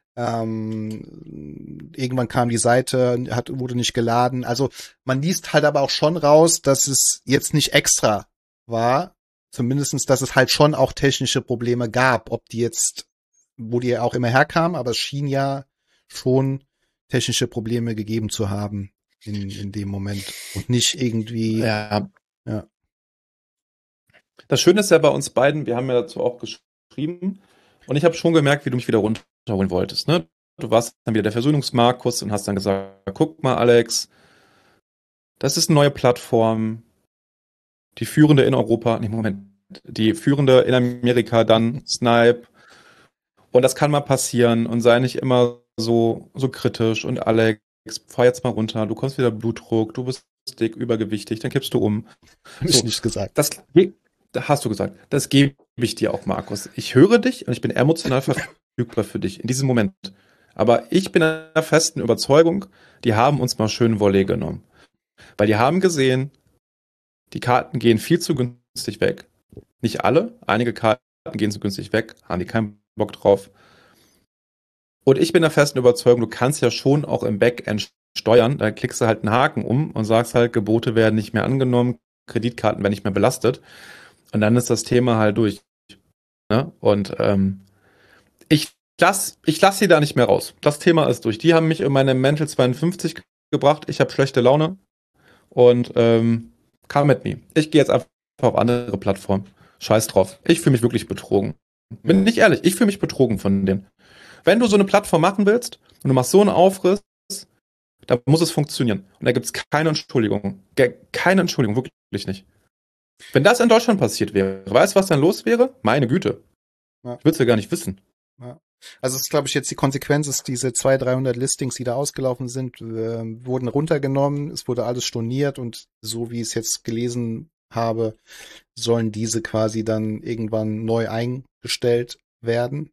Irgendwann kam die Seite, wurde nicht geladen. Also man liest halt aber auch schon raus, dass es jetzt nicht extra war. Zumindestens, dass es halt schon auch technische Probleme gab. Ob die jetzt, wo die auch immer herkamen, aber es schien ja schon technische Probleme gegeben zu haben in dem Moment. Und nicht irgendwie. Ja. Ja. Das Schöne ist ja bei uns beiden, wir haben ja dazu auch geschrieben und ich habe schon gemerkt, wie du mich wieder runterholen wolltest. Ne? Du warst dann wieder der Versöhnungsmarkus und hast dann gesagt, guck mal Alex, das ist eine neue Plattform, die führende in Europa, die führende in Amerika, dann Snipe und das kann mal passieren und sei nicht immer so kritisch und Alex, fahr jetzt mal runter, du kommst wieder Blutdruck, du bist dick, übergewichtig, dann kippst du um. Hab ich nicht gesagt. Das hast du gesagt. Das gebe ich dir auch, Markus. Ich höre dich und ich bin emotional verfügbar für dich in diesem Moment. Aber ich bin der festen Überzeugung, die haben uns mal schön Volley genommen. Weil die haben gesehen, die Karten gehen viel zu günstig weg. Nicht alle, einige Karten gehen zu günstig weg, haben die keinen Bock drauf. Und ich bin der festen Überzeugung, du kannst ja schon auch im Backend steuern, da klickst du halt einen Haken um und sagst halt, Gebote werden nicht mehr angenommen, Kreditkarten werden nicht mehr belastet. Und dann ist das Thema halt durch. Ne? Und ich lass sie da nicht mehr raus. Das Thema ist durch. Die haben mich in meine Mantle 52 gebracht, ich habe schlechte Laune und come with me. Ich gehe jetzt einfach auf andere Plattformen. Scheiß drauf. Ich fühle mich wirklich betrogen. Bin nicht ehrlich, ich fühle mich betrogen von denen. Wenn du so eine Plattform machen willst und du machst so einen Aufriss, dann muss es funktionieren. Und da gibt es keine Entschuldigung. Keine Entschuldigung, wirklich nicht. Wenn das in Deutschland passiert wäre, weißt du, was dann los wäre? Meine Güte. Ja. Ich würde es ja gar nicht wissen. Ja. Also es ist, glaube ich, jetzt die Konsequenz ist, diese 200, 300 Listings, die da ausgelaufen sind, wurden runtergenommen, es wurde alles storniert und so wie ich es jetzt gelesen habe, sollen diese quasi dann irgendwann neu eingestellt werden.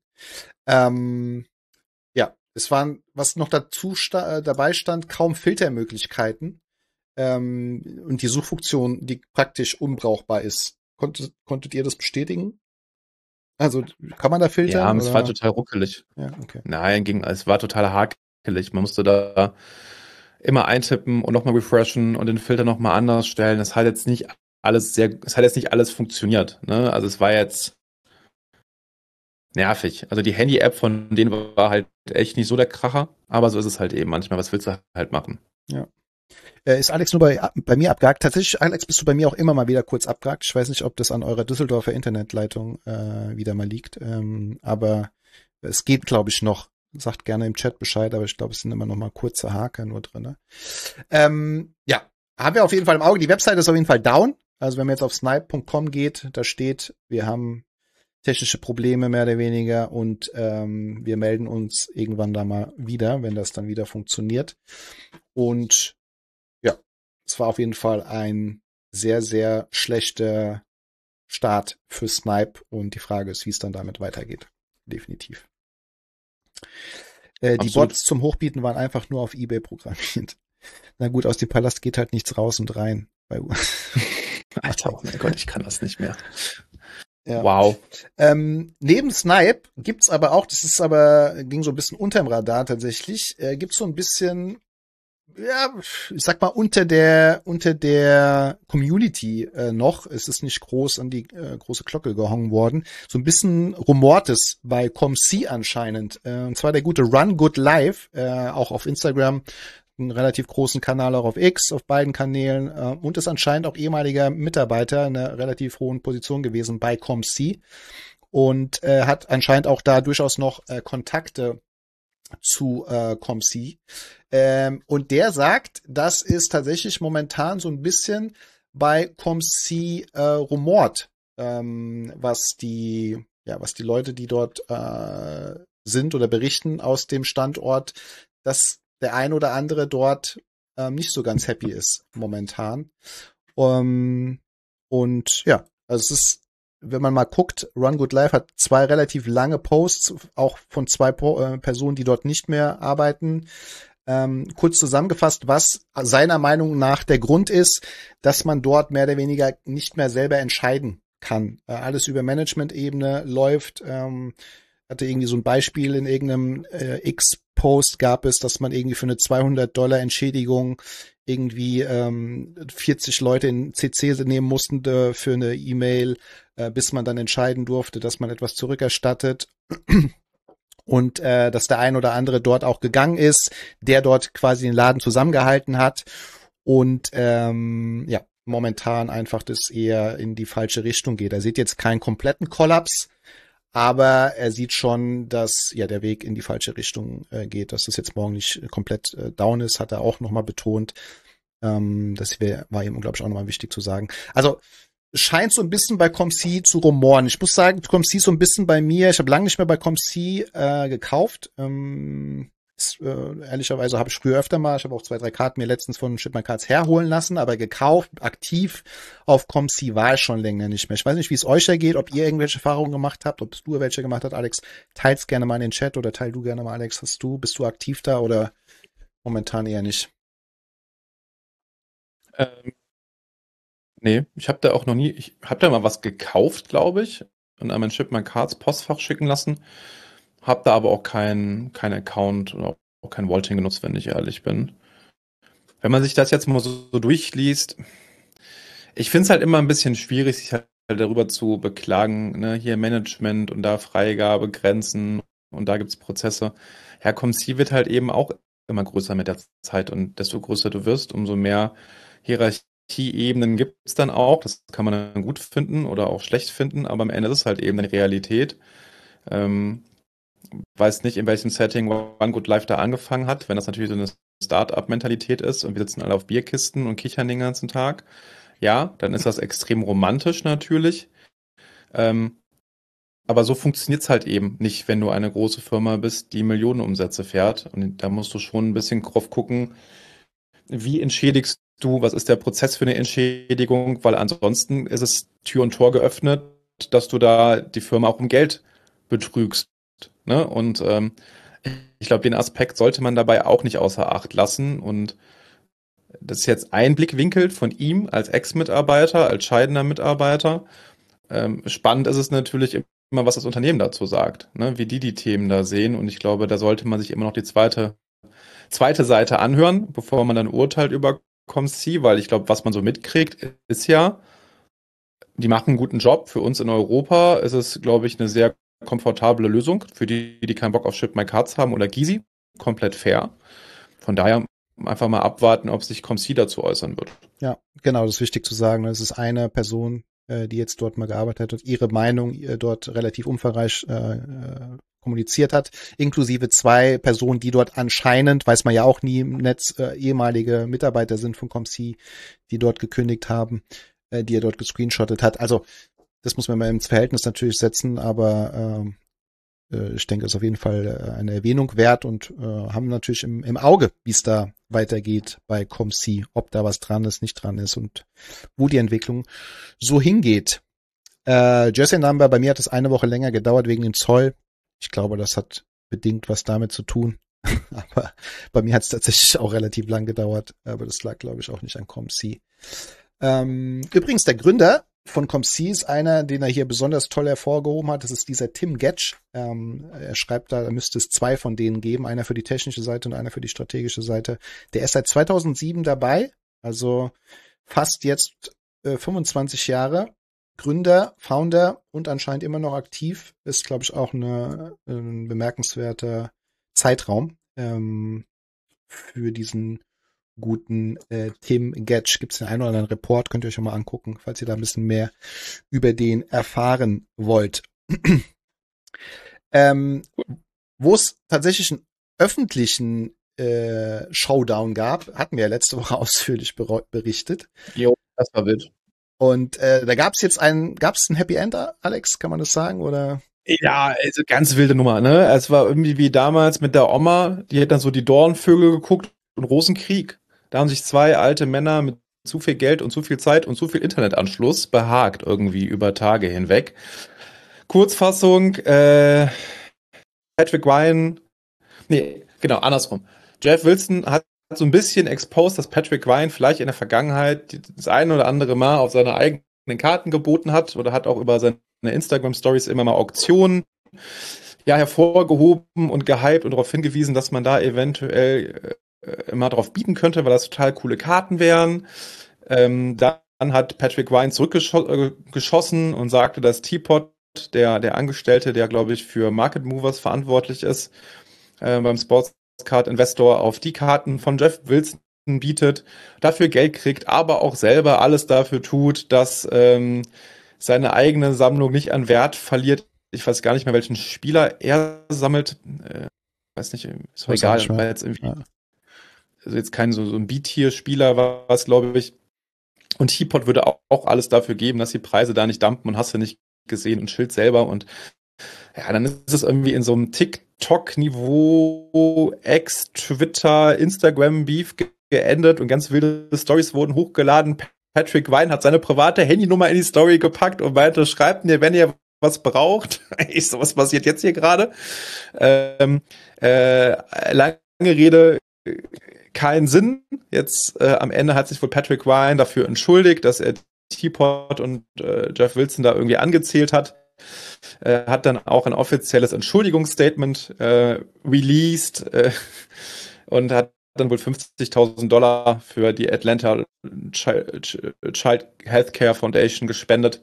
Ja, es waren, was noch dazu dabei stand, kaum Filtermöglichkeiten und die Suchfunktion, die praktisch unbrauchbar ist. Konntet ihr das bestätigen? Also kann man da filtern? Ja, es oder? war total ruckelig. Ja, okay. Nein, es war total hakelig. Man musste da immer eintippen und nochmal refreshen und den Filter nochmal anders stellen. Es hat jetzt nicht alles funktioniert. Ne? Also es war jetzt nervig. Also die Handy-App von denen war halt echt nicht so der Kracher, aber so ist es halt eben manchmal. Was willst du halt machen? Ja. Ist Alex nur bei mir abgehakt? Tatsächlich, Alex, bist du bei mir auch immer mal wieder kurz abgehakt. Ich weiß nicht, ob das an eurer Düsseldorfer Internetleitung wieder mal liegt. Aber es geht, glaube ich, noch. Sagt gerne im Chat Bescheid, aber ich glaube, es sind immer noch mal kurze Haker nur drin. Ja, haben wir auf jeden Fall im Auge. Die Webseite ist auf jeden Fall down. Also wenn man jetzt auf snipe.com geht, da steht, wir haben technische Probleme mehr oder weniger und wir melden uns irgendwann da mal wieder, wenn das dann wieder funktioniert. Und ja, es war auf jeden Fall ein sehr, sehr schlechter Start für Snipe und die Frage ist, wie es dann damit weitergeht. Definitiv. Die Bots zum Hochbieten waren einfach nur auf eBay programmiert. Na gut, aus dem Palast geht halt nichts raus und rein. Alter, oh mein Gott, ich kann das nicht mehr. Ja. Wow. Neben Snipe gibt's aber auch, ging so ein bisschen unterm Radar tatsächlich, gibt's so ein bisschen, ja, ich sag mal, unter der Community noch, es ist nicht groß an die große Glocke gehangen worden, so ein bisschen rumortes bei ComC anscheinend. Und zwar der gute Run Good Live, auch auf Instagram, einen relativ großen Kanal auch auf X, auf beiden Kanälen und ist anscheinend auch ehemaliger Mitarbeiter in einer relativ hohen Position gewesen bei ComC und hat anscheinend auch da durchaus noch Kontakte zu ComC. Und der sagt, dass es tatsächlich momentan so ein bisschen bei ComC rumort, was die Leute, die dort sind oder berichten aus dem Standort, dass der ein oder andere dort nicht so ganz happy ist momentan. Und ja, also es ist, wenn man mal guckt, Run Good Life hat 2 relativ lange Posts, auch von 2 Personen, die dort nicht mehr arbeiten. Kurz zusammengefasst, was seiner Meinung nach der Grund ist, dass man dort mehr oder weniger nicht mehr selber entscheiden kann. Alles über Management-Ebene läuft. Hatte irgendwie so ein Beispiel in irgendeinem X-Post gab es, dass man irgendwie für eine $200 Entschädigung irgendwie 40 Leute in CC nehmen mussten für eine E-Mail, bis man dann entscheiden durfte, dass man etwas zurückerstattet. Und dass der ein oder andere dort auch gegangen ist, der dort quasi den Laden zusammengehalten hat. Und ja, momentan einfach das eher in die falsche Richtung geht. Er sieht jetzt keinen kompletten Kollaps, aber er sieht schon, dass ja der Weg in die falsche Richtung geht, dass das jetzt morgen nicht komplett down ist, hat er auch nochmal betont. War ihm, glaube ich, auch nochmal wichtig zu sagen. Also scheint so ein bisschen bei ComC zu rumoren. Ich muss sagen, ComC ist so ein bisschen bei mir. Ich habe lange nicht mehr bei ComC gekauft. Ehrlicherweise habe ich früher öfter mal, ich habe auch 2, 3 Karten mir letztens von Ship My Cards herholen lassen, aber gekauft, aktiv auf ComC war ich schon länger nicht mehr. Ich weiß nicht, wie es euch ergeht, ob ihr irgendwelche Erfahrungen gemacht habt, ob du welche gemacht hast, Alex. Teilt's gerne mal in den Chat oder teil du gerne mal, Alex. Bist du aktiv da oder momentan eher nicht? Nee, ich habe da auch noch nie, ich habe da mal was gekauft, glaube ich, und an mein Ship My Cards Postfach schicken lassen. Hab da aber auch kein Account oder auch kein Vaulting genutzt, wenn ich ehrlich bin. Wenn man sich das jetzt mal so durchliest, ich finde es halt immer ein bisschen schwierig, sich halt darüber zu beklagen, ne? Hier Management und da Freigabe, Grenzen und da gibt's Prozesse. Ja, ComC wird halt eben auch immer größer mit der Zeit und desto größer du wirst, umso mehr Hierarchieebenen gibt es dann auch. Das kann man dann gut finden oder auch schlecht finden, aber am Ende ist es halt eben eine Realität. Ähm, Weiß nicht, in welchem Setting One Good Life da angefangen hat, wenn das natürlich so eine Start-up-Mentalität ist und wir sitzen alle auf Bierkisten und kichern den ganzen Tag. Ja, dann ist das extrem romantisch natürlich. Ähm, aber so funktioniert es halt eben nicht, wenn du eine große Firma bist, die Millionenumsätze fährt. Und da musst du schon ein bisschen drauf gucken, wie entschädigst du, was ist der Prozess für eine Entschädigung, weil ansonsten ist es Tür und Tor geöffnet, dass du da die Firma auch um Geld betrügst. Ne? Und ich glaube, den Aspekt sollte man dabei auch nicht außer Acht lassen. Und das ist jetzt ein Blickwinkel von ihm als Ex-Mitarbeiter, als scheidender Mitarbeiter. Spannend ist es natürlich immer, was das Unternehmen dazu sagt, ne? Wie die Themen da sehen. Und ich glaube, da sollte man sich immer noch die zweite Seite anhören, bevor man dann urteilt über COMC, weil ich glaube, was man so mitkriegt, ist ja, die machen einen guten Job. Für uns in Europa ist es, glaube ich, eine sehr komfortable Lösung. Für die, die keinen Bock auf Ship My Cards haben oder Gysi, komplett fair. Von daher einfach mal abwarten, ob sich COMC dazu äußern wird. Ja, genau, das ist wichtig zu sagen. Es ist eine Person, die jetzt dort mal gearbeitet hat und ihre Meinung dort relativ umfangreich kommuniziert hat, inklusive 2 Personen, die dort anscheinend, weiß man ja auch nie im Netz, ehemalige Mitarbeiter sind von COMC, die dort gekündigt haben, die er dort gescreenshottet hat. Also das muss man mal ins Verhältnis natürlich setzen, aber ich denke, es ist auf jeden Fall eine Erwähnung wert und haben natürlich im Auge, wie es da weitergeht bei COMC, ob da was dran ist, nicht dran ist und wo die Entwicklung so hingeht. Jersey Number, bei mir hat es eine Woche länger gedauert wegen dem Zoll. Ich glaube, das hat bedingt was damit zu tun. Aber bei mir hat es tatsächlich auch relativ lang gedauert. Aber das lag, glaube ich, auch nicht an COMC. Übrigens, der Gründer von COMC ist einer, den er hier besonders toll hervorgehoben hat. Das ist dieser Tim Getsch. Er schreibt da müsste es 2 von denen geben. Einer für die technische Seite und einer für die strategische Seite. Der ist seit 2007 dabei. Also fast jetzt 25 Jahre. Gründer, Founder und anscheinend immer noch aktiv. Ist, glaube ich, auch ein bemerkenswerter Zeitraum für diesen guten Tim Getsch. Gibt es den einen oder anderen Report, könnt ihr euch schon mal angucken, falls ihr da ein bisschen mehr über den erfahren wollt. Wo es tatsächlich einen öffentlichen Showdown gab, hatten wir ja letzte Woche ausführlich berichtet. Jo, das war wild. Und da gab's ein Happy End, Alex, kann man das sagen, oder? Ja, also ganz wilde Nummer, ne? Es war irgendwie wie damals mit der Oma, die hat dann so die Dornvögel geguckt und Rosenkrieg. Da haben sich 2 alte Männer mit zu viel Geld und zu viel Zeit und zu viel Internetanschluss behagt irgendwie über Tage hinweg. Kurzfassung, Patrick Ryan, nee, genau, andersrum. Jeff Wilson hat so ein bisschen exposed, dass Patrick Ryan vielleicht in der Vergangenheit das eine oder andere Mal auf seine eigenen Karten geboten hat oder hat auch über seine Instagram-Stories immer mal Auktionen hervorgehoben und gehypt und darauf hingewiesen, dass man da eventuell immer drauf bieten könnte, weil das total coole Karten wären. Dann hat Patrick Ryan zurückgeschossen und sagte, dass Teapot, der Angestellte, der glaube ich für Market Movers verantwortlich ist, beim Sports Card Investor auf die Karten von Jeff Wilson bietet, dafür Geld kriegt, aber auch selber alles dafür tut, dass seine eigene Sammlung nicht an Wert verliert. Ich weiß gar nicht mehr, welchen Spieler er sammelt. Weiß nicht, ist doch egal. War jetzt irgendwie, also jetzt kein so ein B-Tier-Spieler war es, glaube ich. Und Teapot würde auch alles dafür geben, dass die Preise da nicht dumpen und hast du nicht gesehen und Schild selber und ja, dann ist es irgendwie in so einem TikTok-Niveau, Twitter, Instagram-Beef geendet und ganz wilde Stories wurden hochgeladen. Patrick Ryan hat seine private Handynummer in die Story gepackt und meinte, schreibt mir, wenn ihr was braucht. Ich so, was passiert jetzt hier gerade? Lange Rede, keinen Sinn. Jetzt am Ende hat sich wohl Patrick Ryan dafür entschuldigt, dass er Teapot und Jeff Wilson da irgendwie angezählt hat. Hat dann auch ein offizielles Entschuldigungsstatement released und hat dann wohl $50.000 für die Atlanta Child Healthcare Foundation gespendet.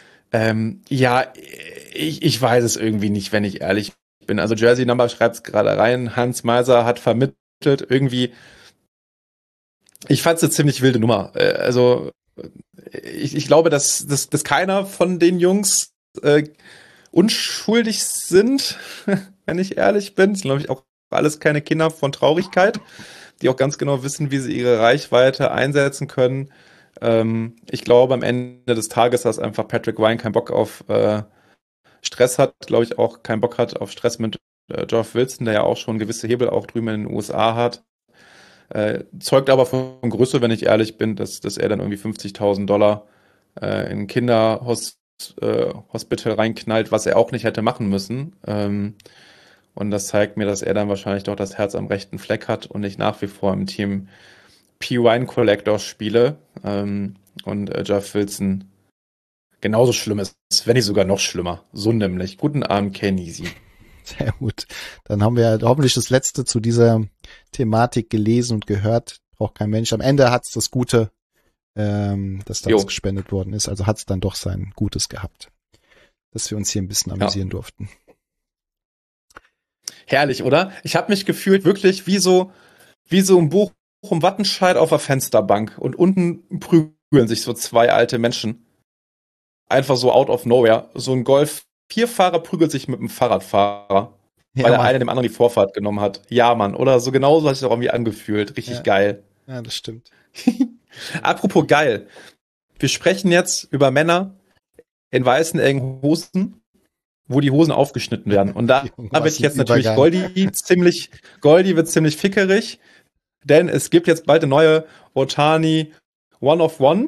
Ich weiß es irgendwie nicht, wenn ich ehrlich bin. Also Jersey Number schreibt es gerade rein. Hans Meiser hat vermittelt, Irgendwie, ich fand es eine ziemlich wilde Nummer. Also ich glaube, dass keiner von den Jungs unschuldig sind, wenn ich ehrlich bin. Das sind, glaube ich, auch alles keine Kinder von Traurigkeit, die auch ganz genau wissen, wie sie ihre Reichweite einsetzen können. Ich glaube, am Ende des Tages, dass einfach Patrick Ryan keinen Bock auf Stress hat, glaube ich, auch keinen Bock hat auf Stress mit Geoff Wilson, der ja auch schon gewisse Hebel auch drüben in den USA hat. Zeugt aber von Größe, wenn ich ehrlich bin, dass er dann irgendwie $50.000 in Kinderhospital reinknallt, was er auch nicht hätte machen müssen. Und das zeigt mir, dass er dann wahrscheinlich doch das Herz am rechten Fleck hat und ich nach wie vor im Team P. Wine Collector spiele. Und Geoff Wilson genauso schlimm ist, wenn nicht sogar noch schlimmer. So nämlich. Guten Abend, Kenisi. Sehr gut. Dann haben wir hoffentlich das Letzte zu dieser Thematik gelesen und gehört. Braucht kein Mensch. Am Ende hat's das Gute, dass das gespendet worden ist. Also hat's dann doch sein Gutes gehabt, dass wir uns hier ein bisschen amüsieren durften. Herrlich, oder? Ich habe mich gefühlt wirklich wie so ein Buch um Wattenscheid auf der Fensterbank und unten prügeln sich so zwei alte Menschen. Einfach so out of nowhere. So ein Golf-4-Fahrer prügelt sich mit einem Fahrradfahrer, weil der eine dem anderen die Vorfahrt genommen hat. Ja, Mann, oder? So genauso hat sich auch irgendwie angefühlt. Richtig geil. Ja, das stimmt. Apropos geil. Wir sprechen jetzt über Männer in weißen, engen Hosen, wo die Hosen aufgeschnitten werden. Und da wird jetzt natürlich Goldi wird ziemlich fickerig, denn es gibt jetzt bald eine neue Ohtani One of One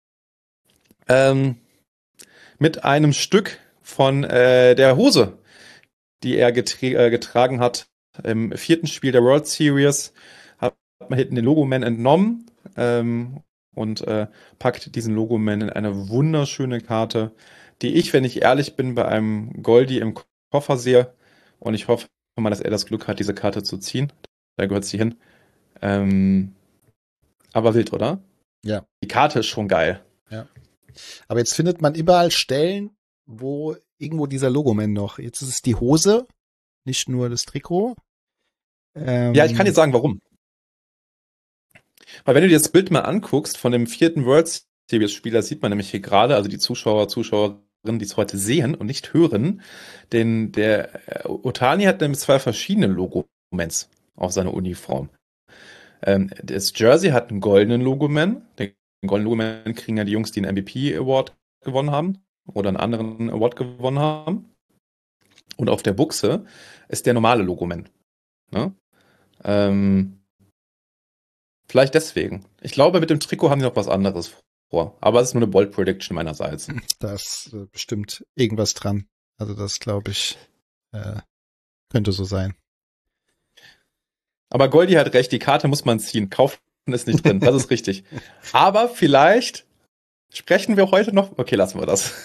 mit einem Stück von der Hose, die er getragen hat im 4. Spiel der World Series. Hat man hinten den Logoman entnommen und packt diesen Logoman in eine wunderschöne Karte, die ich, wenn ich ehrlich bin, bei einem Goldi im Koffer sehe. Und ich hoffe mal, dass er das Glück hat, diese Karte zu ziehen. Da gehört sie hin. Aber wild, oder? Ja. Die Karte ist schon geil. Ja. Aber jetzt findet man überall Stellen, wo irgendwo dieser Logoman noch. Jetzt ist es die Hose, nicht nur das Trikot. Ja, ich kann dir sagen, warum. Weil wenn du dir das Bild mal anguckst von dem 4. World Series Spieler, sieht man nämlich hier gerade, also die Zuschauerinnen, die es heute sehen und nicht hören, denn der Ohtani hat nämlich 2 verschiedene Logomans auf seiner Uniform. Das Jersey hat einen goldenen Logoman. Den goldenen Logoman kriegen ja die Jungs, die einen MVP Award gewonnen haben oder einen anderen Award gewonnen haben. Und auf der Buchse ist der normale Logoman. Ne? Vielleicht deswegen. Ich glaube, mit dem Trikot haben die noch was anderes vor. Aber es ist nur eine Bold Prediction meinerseits. Da ist bestimmt irgendwas dran. Also das, glaube ich, könnte so sein. Aber Goldi hat recht, die Karte muss man ziehen. Kaufen ist nicht drin, das ist richtig. Aber vielleicht sprechen wir heute noch... Okay, lassen wir das.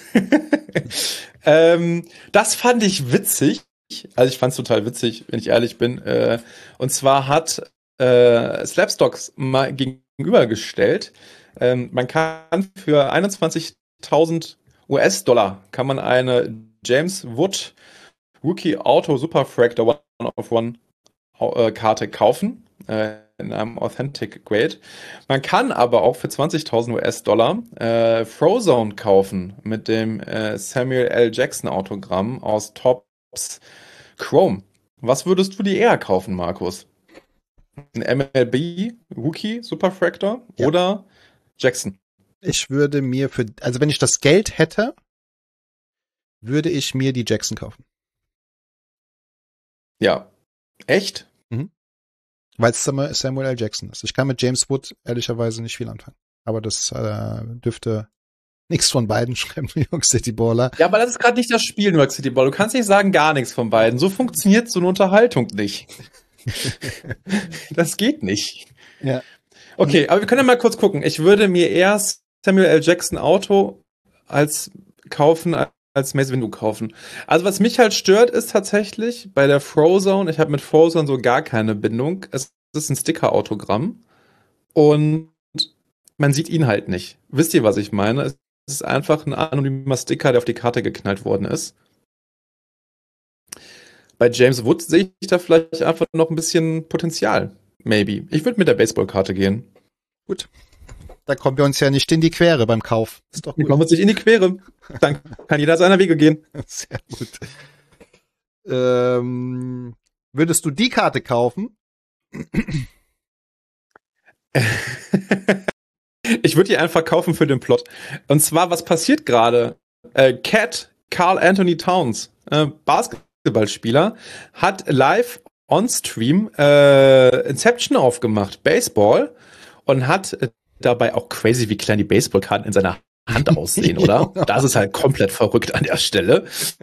Das fand ich witzig. Also ich fand es total witzig, wenn ich ehrlich bin. Und zwar hat Slapstocks mal gegenübergestellt. Man kann für 21.000 US-Dollar kann man eine James Wood Rookie Auto Superfractor One of One Karte kaufen in einem Authentic Grade. Man kann aber auch für 20.000 US-Dollar Frozone kaufen mit dem Samuel L. Jackson Autogramm aus Topps Chrome. Was würdest du dir eher kaufen, Markus? Ein MLB Rookie Superfractor oder Jackson? Ich würde mir also wenn ich das Geld hätte, würde ich mir die Jackson kaufen. Ja. Echt? Mhm. Weil es Samuel L. Jackson ist. Ich kann mit James Wood ehrlicherweise nicht viel anfangen. Aber das dürfte nichts von beiden schreiben, New York City Baller. Ja, aber das ist gerade nicht das Spiel New York City Baller. Du kannst nicht sagen, gar nichts von beiden. So funktioniert so eine Unterhaltung nicht. Das geht nicht. Ja. Okay, aber wir können ja mal kurz gucken. Ich würde mir erst Samuel L. Jackson Auto als Mace Windu kaufen. Also was mich halt stört, ist tatsächlich bei der Frozone, ich habe mit Frozone so gar keine Bindung. Es ist ein Sticker-Autogramm und man sieht ihn halt nicht. Wisst ihr, was ich meine? Es ist einfach ein anonymer Sticker, der auf die Karte geknallt worden ist. Bei James Wood sehe ich da vielleicht einfach noch ein bisschen Potenzial. maybe. Ich würde mit der Baseballkarte gehen. Gut. Da kommen wir uns ja nicht in die Quere beim Kauf. Ist doch gut. Kommen wir uns nicht in die Quere. Dann kann jeder seiner Wege gehen. Sehr gut. Würdest du die Karte kaufen? Ich würde die einfach kaufen für den Plot. Und zwar, was passiert gerade? Carl Anthony Towns, Basketballspieler, hat live on-stream Inception aufgemacht, Baseball, und hat dabei auch crazy, wie klein die Baseballkarten in seiner Hand aussehen, oder? Das ist halt komplett verrückt an der Stelle.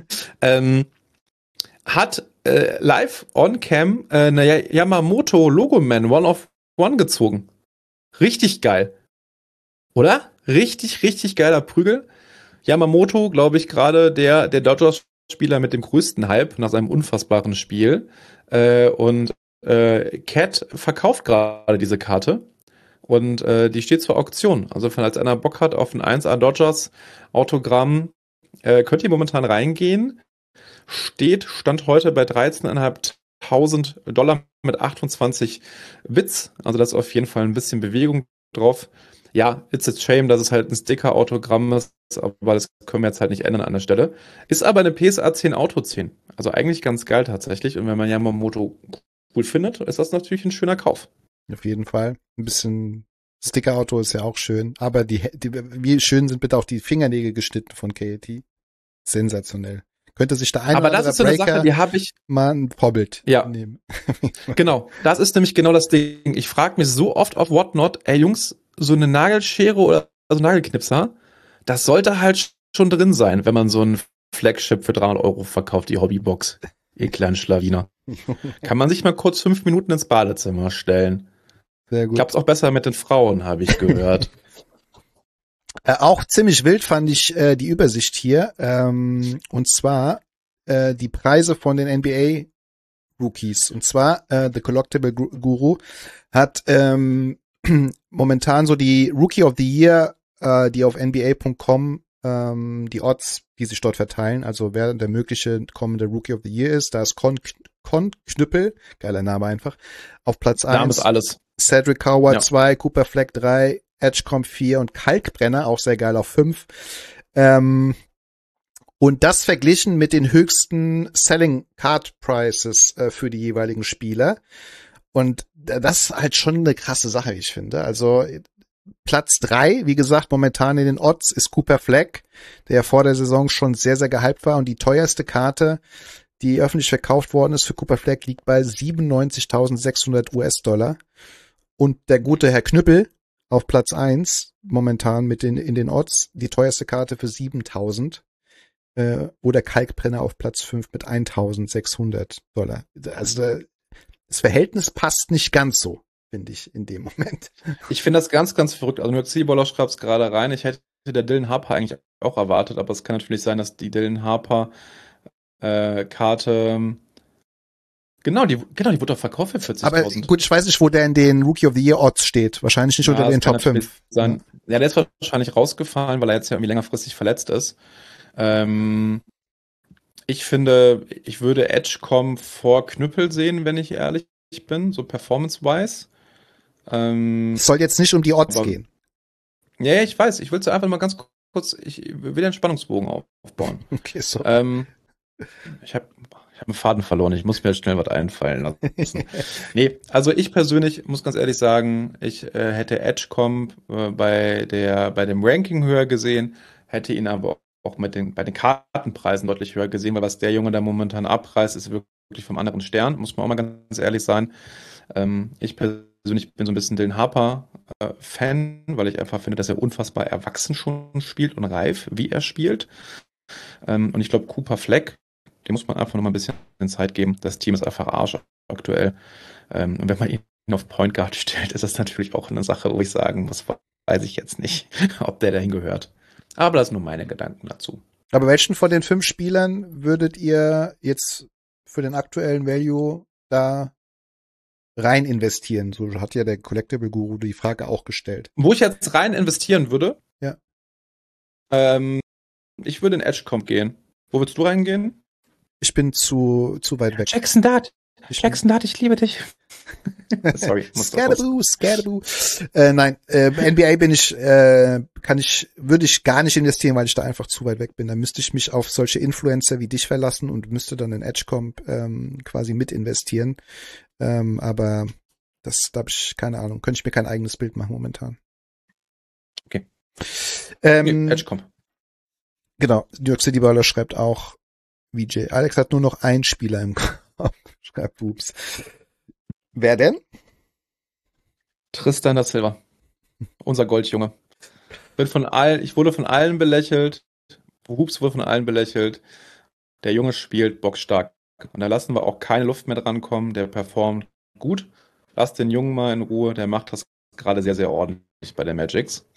Hat live on-cam eine Yamamoto Logoman One-of-One gezogen. Richtig geil. Oder? Richtig, richtig geiler Prügel. Yamamoto, glaube ich, gerade der Dodgers-Spieler mit dem größten Hype nach seinem unfassbaren Spiel. Und Cat verkauft gerade diese Karte. Und die steht zur Auktion. Also falls einer Bock hat auf ein 1A Dodgers Autogramm, könnt ihr momentan reingehen. Stand heute bei $13.500 mit 28 Bits. Also das ist auf jeden Fall ein bisschen Bewegung drauf. Ja, it's a shame, dass es halt ein Sticker-Autogramm ist, aber das können wir jetzt halt nicht ändern an der Stelle. Ist aber eine PSA 10 Auto 10. Also eigentlich ganz geil tatsächlich. Und wenn man Yamamoto cool findet, ist das natürlich ein schöner Kauf. Auf jeden Fall. Ein bisschen Sticker-Auto ist ja auch schön. Aber wie schön sind bitte auch die Fingernägel geschnitten von KAT. Sensationell. Könnte sich da ein aber oder das ist andere so eine Sache, die habe ich mal ein Vorbild nehmen. Genau, das ist nämlich genau das Ding. Ich frage mich so oft auf Whatnot, ey Jungs, so eine Nagelschere oder also Nagelknipser, das sollte halt schon drin sein, wenn man so ein Flagship für 300 € verkauft, die Hobbybox. Ihr kleinen Schlawiner. Kann man sich mal kurz 5 Minuten ins Badezimmer stellen. Sehr gut. Klappt's auch besser mit den Frauen, habe ich gehört. Auch ziemlich wild fand ich die Übersicht hier. Und zwar die Preise von den NBA Rookies. Und zwar The Collectible Guru hat momentan so die Rookie of the Year, die auf NBA.com die Odds, die sich dort verteilen, also wer der mögliche kommende Rookie of the Year ist. Da ist Con Knüppel, geiler Name einfach, auf Platz 1. Name ist alles. Cedric Howard 2, Cooper Fleck 3, Edgecomb 4 und Kalkbrenner, auch sehr geil, auf 5. Und das verglichen mit den höchsten Selling Card Prices für die jeweiligen Spieler. Und das ist halt schon eine krasse Sache, wie ich finde. Also Platz 3, wie gesagt, momentan in den Odds ist Cooper Fleck, der vor der Saison schon sehr, sehr gehypt war. Und die teuerste Karte, die öffentlich verkauft worden ist für Cooper Fleck, liegt bei 97.600 US-Dollar. Und der gute Herr Knüppel auf Platz 1 momentan in den Odds, die teuerste Karte für 7.000. Oder Kalkbrenner auf Platz 5 mit 1.600 $. Also das Verhältnis passt nicht ganz so, finde ich, in dem Moment. Ich finde das ganz, ganz verrückt. Also nur Zielballer schreibt es gerade rein. Ich hätte der Dylan Harper eigentlich auch erwartet, aber es kann natürlich sein, dass die Dylan Harper Karte Genau, die wurde doch verkauft für 40.000. Aber gut, ich weiß nicht, wo der in den Rookie of the Year Odds steht. Wahrscheinlich nicht unter den Top 5. Sein. Ja, der ist wahrscheinlich rausgefallen, weil er jetzt ja irgendwie längerfristig verletzt ist. Ich finde, ich würde Edgecomb vor Knüppel sehen, wenn ich ehrlich bin, so performance-wise. Es soll jetzt nicht um die Odds gehen. Ja, ich weiß. Ich will es einfach mal ganz kurz, ich will den Spannungsbogen aufbauen. Okay, so. Ich habe einen Faden verloren. Ich muss mir jetzt schnell was einfallen lassen. Nee, also ich persönlich muss ganz ehrlich sagen, ich hätte Edgecomb bei dem Ranking höher gesehen, hätte ihn aber auch bei den Kartenpreisen deutlich höher gesehen, weil was der Junge da momentan abreißt, ist wirklich vom anderen Stern, muss man auch mal ganz ehrlich sein. Ich persönlich bin so ein bisschen Dylan Harper Fan, weil ich einfach finde, dass er unfassbar erwachsen schon spielt und reif, wie er spielt. Und ich glaube, Cooper Fleck, dem muss man einfach noch mal ein bisschen Zeit geben. Das Team ist einfach Arsch aktuell. Und wenn man ihn auf Point Guard stellt, ist das natürlich auch eine Sache, wo ich sagen muss, weiß ich jetzt nicht, ob der dahin gehört. Aber das sind nur meine Gedanken dazu. Aber welchen von den 5 Spielern würdet ihr jetzt für den aktuellen Value da rein investieren? So hat ja der Collectible Guru die Frage auch gestellt. Wo ich jetzt rein investieren würde? Ja. Ich würde in Edgecomb gehen. Wo würdest du reingehen? Ich bin zu weit weg. Jackson Dart. Jackson Dart, ich liebe dich. Sorry. Scadaboo. Nein, NBA würde ich gar nicht investieren, weil ich da einfach zu weit weg bin. Da müsste ich mich auf solche Influencer wie dich verlassen und müsste dann in Edgecomp quasi mit investieren. Aber da habe ich keine Ahnung. Könnte ich mir kein eigenes Bild machen momentan. Okay. Edgecomp. Genau. New York City Baller schreibt auch, VJ. Alex hat nur noch einen Spieler im Kopf. Schreibt Boobs. Wer denn? Tristan da Silva. Unser Goldjunge. Ich wurde von allen belächelt. Boobs wurde von allen belächelt. Der Junge spielt bockstark. Und da lassen wir auch keine Luft mehr dran kommen. Der performt gut. Lasst den Jungen mal in Ruhe. Der macht das gerade sehr, sehr ordentlich bei der Magics.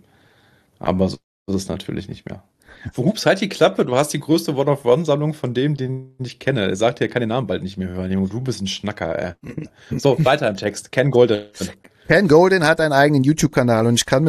Aber so ist es natürlich nicht mehr. Hups, halt die Klappe, du hast die größte One-of-One-Sammlung von dem, den ich kenne. Er sagt ja, er kann den Namen bald nicht mehr hören. Junge, du bist ein Schnacker, So, weiter im Text. Ken Golden. Ken Golden hat einen eigenen YouTube-Kanal und ich kann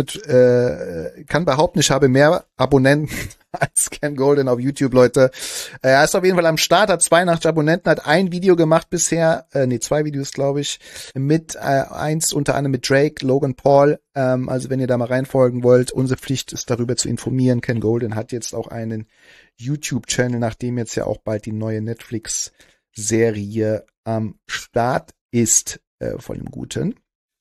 behaupten, ich habe mehr Abonnenten als Ken Golden auf YouTube, Leute. Er ist auf jeden Fall am Start, hat 82 Abonnenten, hat ein Video gemacht bisher, 2 Videos, glaube ich, mit eins unter anderem mit Drake, Logan Paul. Also wenn ihr da mal reinfolgen wollt, unsere Pflicht ist darüber zu informieren. Ken Golden hat jetzt auch einen YouTube-Channel, nachdem jetzt ja auch bald die neue Netflix-Serie am Start ist, von dem Guten.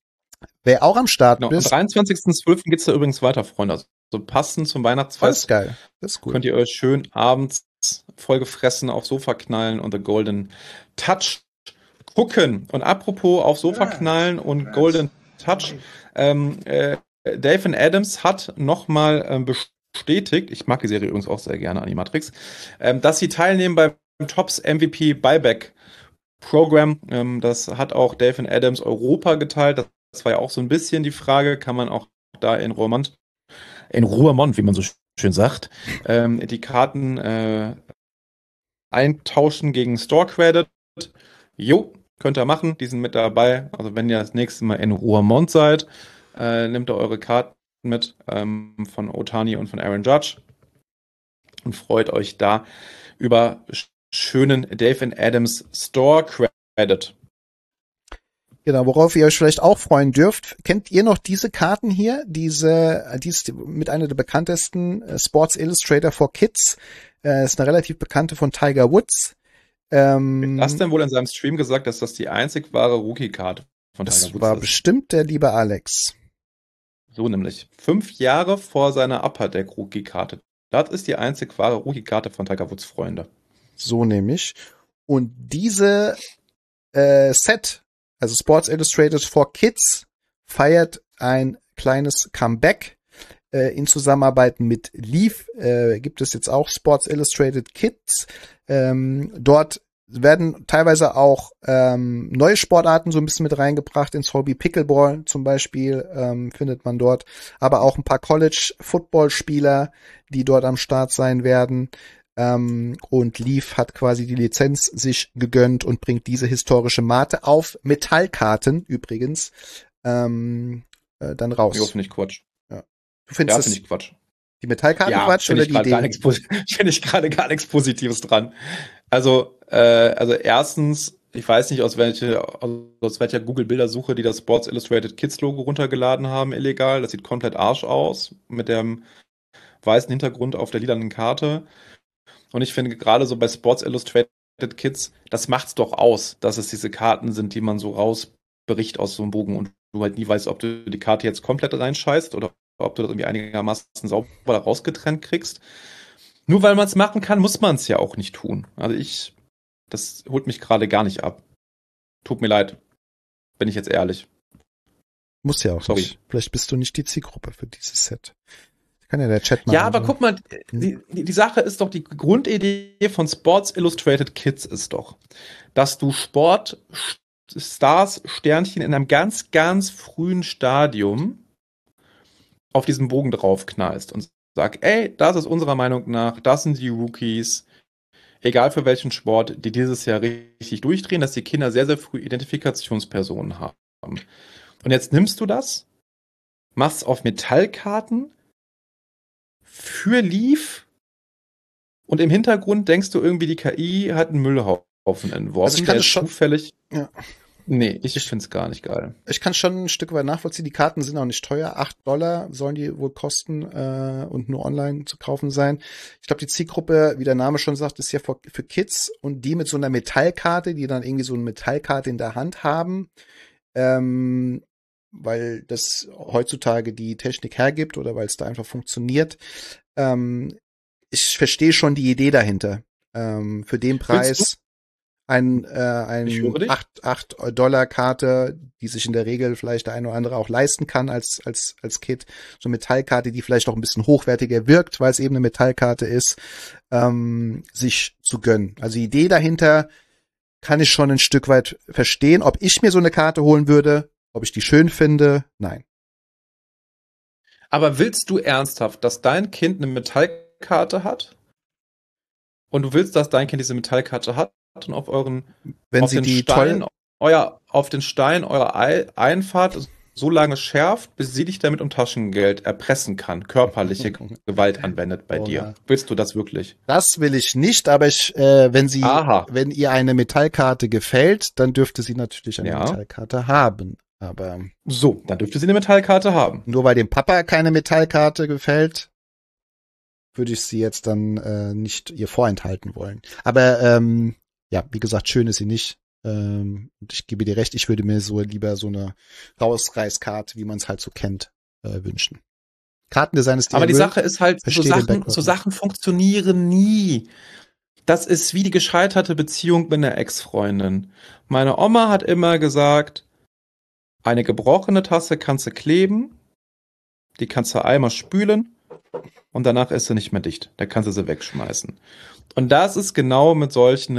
Wer auch am Start ist. Am 23.12. geht's da übrigens weiter, Freunde. Also passend zum Weihnachtsfest. Das ist geil. Das ist cool. Könnt ihr euch schön abends vollgefressen aufs Sofa knallen und The Golden Touch gucken. Und apropos auf Sofa knallen und Golden Touch, Dave Adams hat nochmal bestätigt, ich mag die Serie übrigens auch sehr gerne, Animatrix, dass sie teilnehmen beim Tops MVP Buyback Program. Das hat auch Dave Adams Europa geteilt. Das war ja auch so ein bisschen die Frage, kann man auch da in Ruhrmond, wie man so schön sagt, die Karten eintauschen gegen Store Credit. Jo, könnt ihr machen, die sind mit dabei. Also wenn ihr das nächste Mal in Ruhrmond seid, nehmt ihr eure Karten mit von Ohtani und von Aaron Judge und freut euch da über schönen Dave Adams Store Credit. Genau, worauf ihr euch vielleicht auch freuen dürft. Kennt ihr noch diese Karten hier? Die ist mit einer der bekanntesten Sports Illustrator for Kids. Ist eine relativ bekannte von Tiger Woods. Hast denn wohl in seinem Stream gesagt, dass das die einzig wahre Rookie-Karte von Tiger Woods ist? Das war bestimmt der liebe Alex. So nämlich. 5 Jahre vor seiner Upper Deck Rookie-Karte. Das ist die einzig wahre Rookie-Karte von Tiger Woods, Freunde. So nämlich. Und diese Set, also Sports Illustrated for Kids, feiert ein kleines Comeback in Zusammenarbeit mit Leaf. Gibt es jetzt auch Sports Illustrated Kids. Dort werden teilweise auch neue Sportarten so ein bisschen mit reingebracht ins Hobby. Pickleball zum Beispiel findet man dort. Aber auch ein paar College-Football-Spieler, die dort am Start sein werden. Und Leaf hat quasi die Lizenz sich gegönnt und bringt diese historische Mate auf Metallkarten übrigens dann raus. Ja, finde ich Quatsch. Ja. Du findest das? Finde ich Quatsch. Die Metallkarten Quatsch oder die Idee? Finde ich gerade gar nichts Positives dran. Also erstens, ich weiß nicht, aus welcher Google-Bildersuche die das Sports Illustrated Kids Logo runtergeladen haben, illegal. Das sieht komplett Arsch aus mit dem weißen Hintergrund auf der lilanen Karte. Und ich finde gerade so bei Sports Illustrated Kids, das macht's doch aus, dass es diese Karten sind, die man so rausbricht aus so einem Bogen und du halt nie weißt, ob du die Karte jetzt komplett reinscheißt oder ob du das irgendwie einigermaßen sauber rausgetrennt kriegst. Nur weil man es machen kann, muss man es ja auch nicht tun. Also das holt mich gerade gar nicht ab. Tut mir leid. Bin ich jetzt ehrlich. Muss ja auch nicht. Vielleicht bist du nicht die Zielgruppe für dieses Set. Kann ja der Chat machen. Ja, aber guck mal, die Sache ist doch, die Grundidee von Sports Illustrated Kids ist doch, dass du Sportstars, Sternchen in einem ganz, ganz frühen Stadium auf diesen Bogen draufknallst und sag, ey, das ist unserer Meinung nach, das sind die Rookies, egal für welchen Sport, die dieses Jahr richtig durchdrehen, dass die Kinder sehr, sehr früh Identifikationspersonen haben. Und jetzt nimmst du das, machst auf Metallkarten für Leaf und im Hintergrund denkst du irgendwie, die KI hat einen Müllhaufen entworfen, Also ich kann der es schon, zufällig. ja. Nee, ich finde es gar nicht geil. Ich kann schon ein Stück weit nachvollziehen. Die Karten sind auch nicht teuer. $8 sollen die wohl kosten und nur online zu kaufen sein. Ich glaube, die Zielgruppe, wie der Name schon sagt, ist ja für Kids und die mit so einer Metallkarte, die dann irgendwie so eine Metallkarte in der Hand haben, weil das heutzutage die Technik hergibt oder weil es da einfach funktioniert. Ich verstehe schon die Idee dahinter. Für den Preis ein Ich höre dich. 8 Karte, die sich in der Regel vielleicht der eine oder andere auch leisten kann als Kit. So eine Metallkarte, die vielleicht auch ein bisschen hochwertiger wirkt, weil es eben eine Metallkarte ist, sich zu gönnen. Also die Idee dahinter kann ich schon ein Stück weit verstehen. Ob ich mir so eine Karte holen würde, ob ich die schön finde, nein. Aber willst du ernsthaft, dass dein Kind eine Metallkarte hat? Und du willst, dass dein Kind diese Metallkarte hat und Wenn auf sie den die Stein, toll, auf den Stein eurer Einfahrt so lange schärft, bis sie dich damit um Taschengeld erpressen kann, körperliche Gewalt anwendet bei dir. Willst du das wirklich? Das will ich nicht, aber wenn ihr eine Metallkarte gefällt, dann dürfte sie natürlich eine Metallkarte haben. Aber so, dann dürfte sie eine Metallkarte haben. Nur weil dem Papa keine Metallkarte gefällt, würde ich sie jetzt dann nicht ihr vorenthalten wollen. Aber ja, wie gesagt, schön ist sie nicht. Und ich gebe dir recht, ich würde mir so lieber so eine Rausreißkarte, wie man es halt so kennt, wünschen. Kartendesign ist aber die Sache ist halt, so Sachen funktionieren nie. Das ist wie die gescheiterte Beziehung mit einer Ex-Freundin. Meine Oma hat immer gesagt, eine gebrochene Tasse kannst du kleben, die kannst du einmal spülen und danach ist sie nicht mehr dicht. Da kannst du sie wegschmeißen. Und das ist genau mit solchen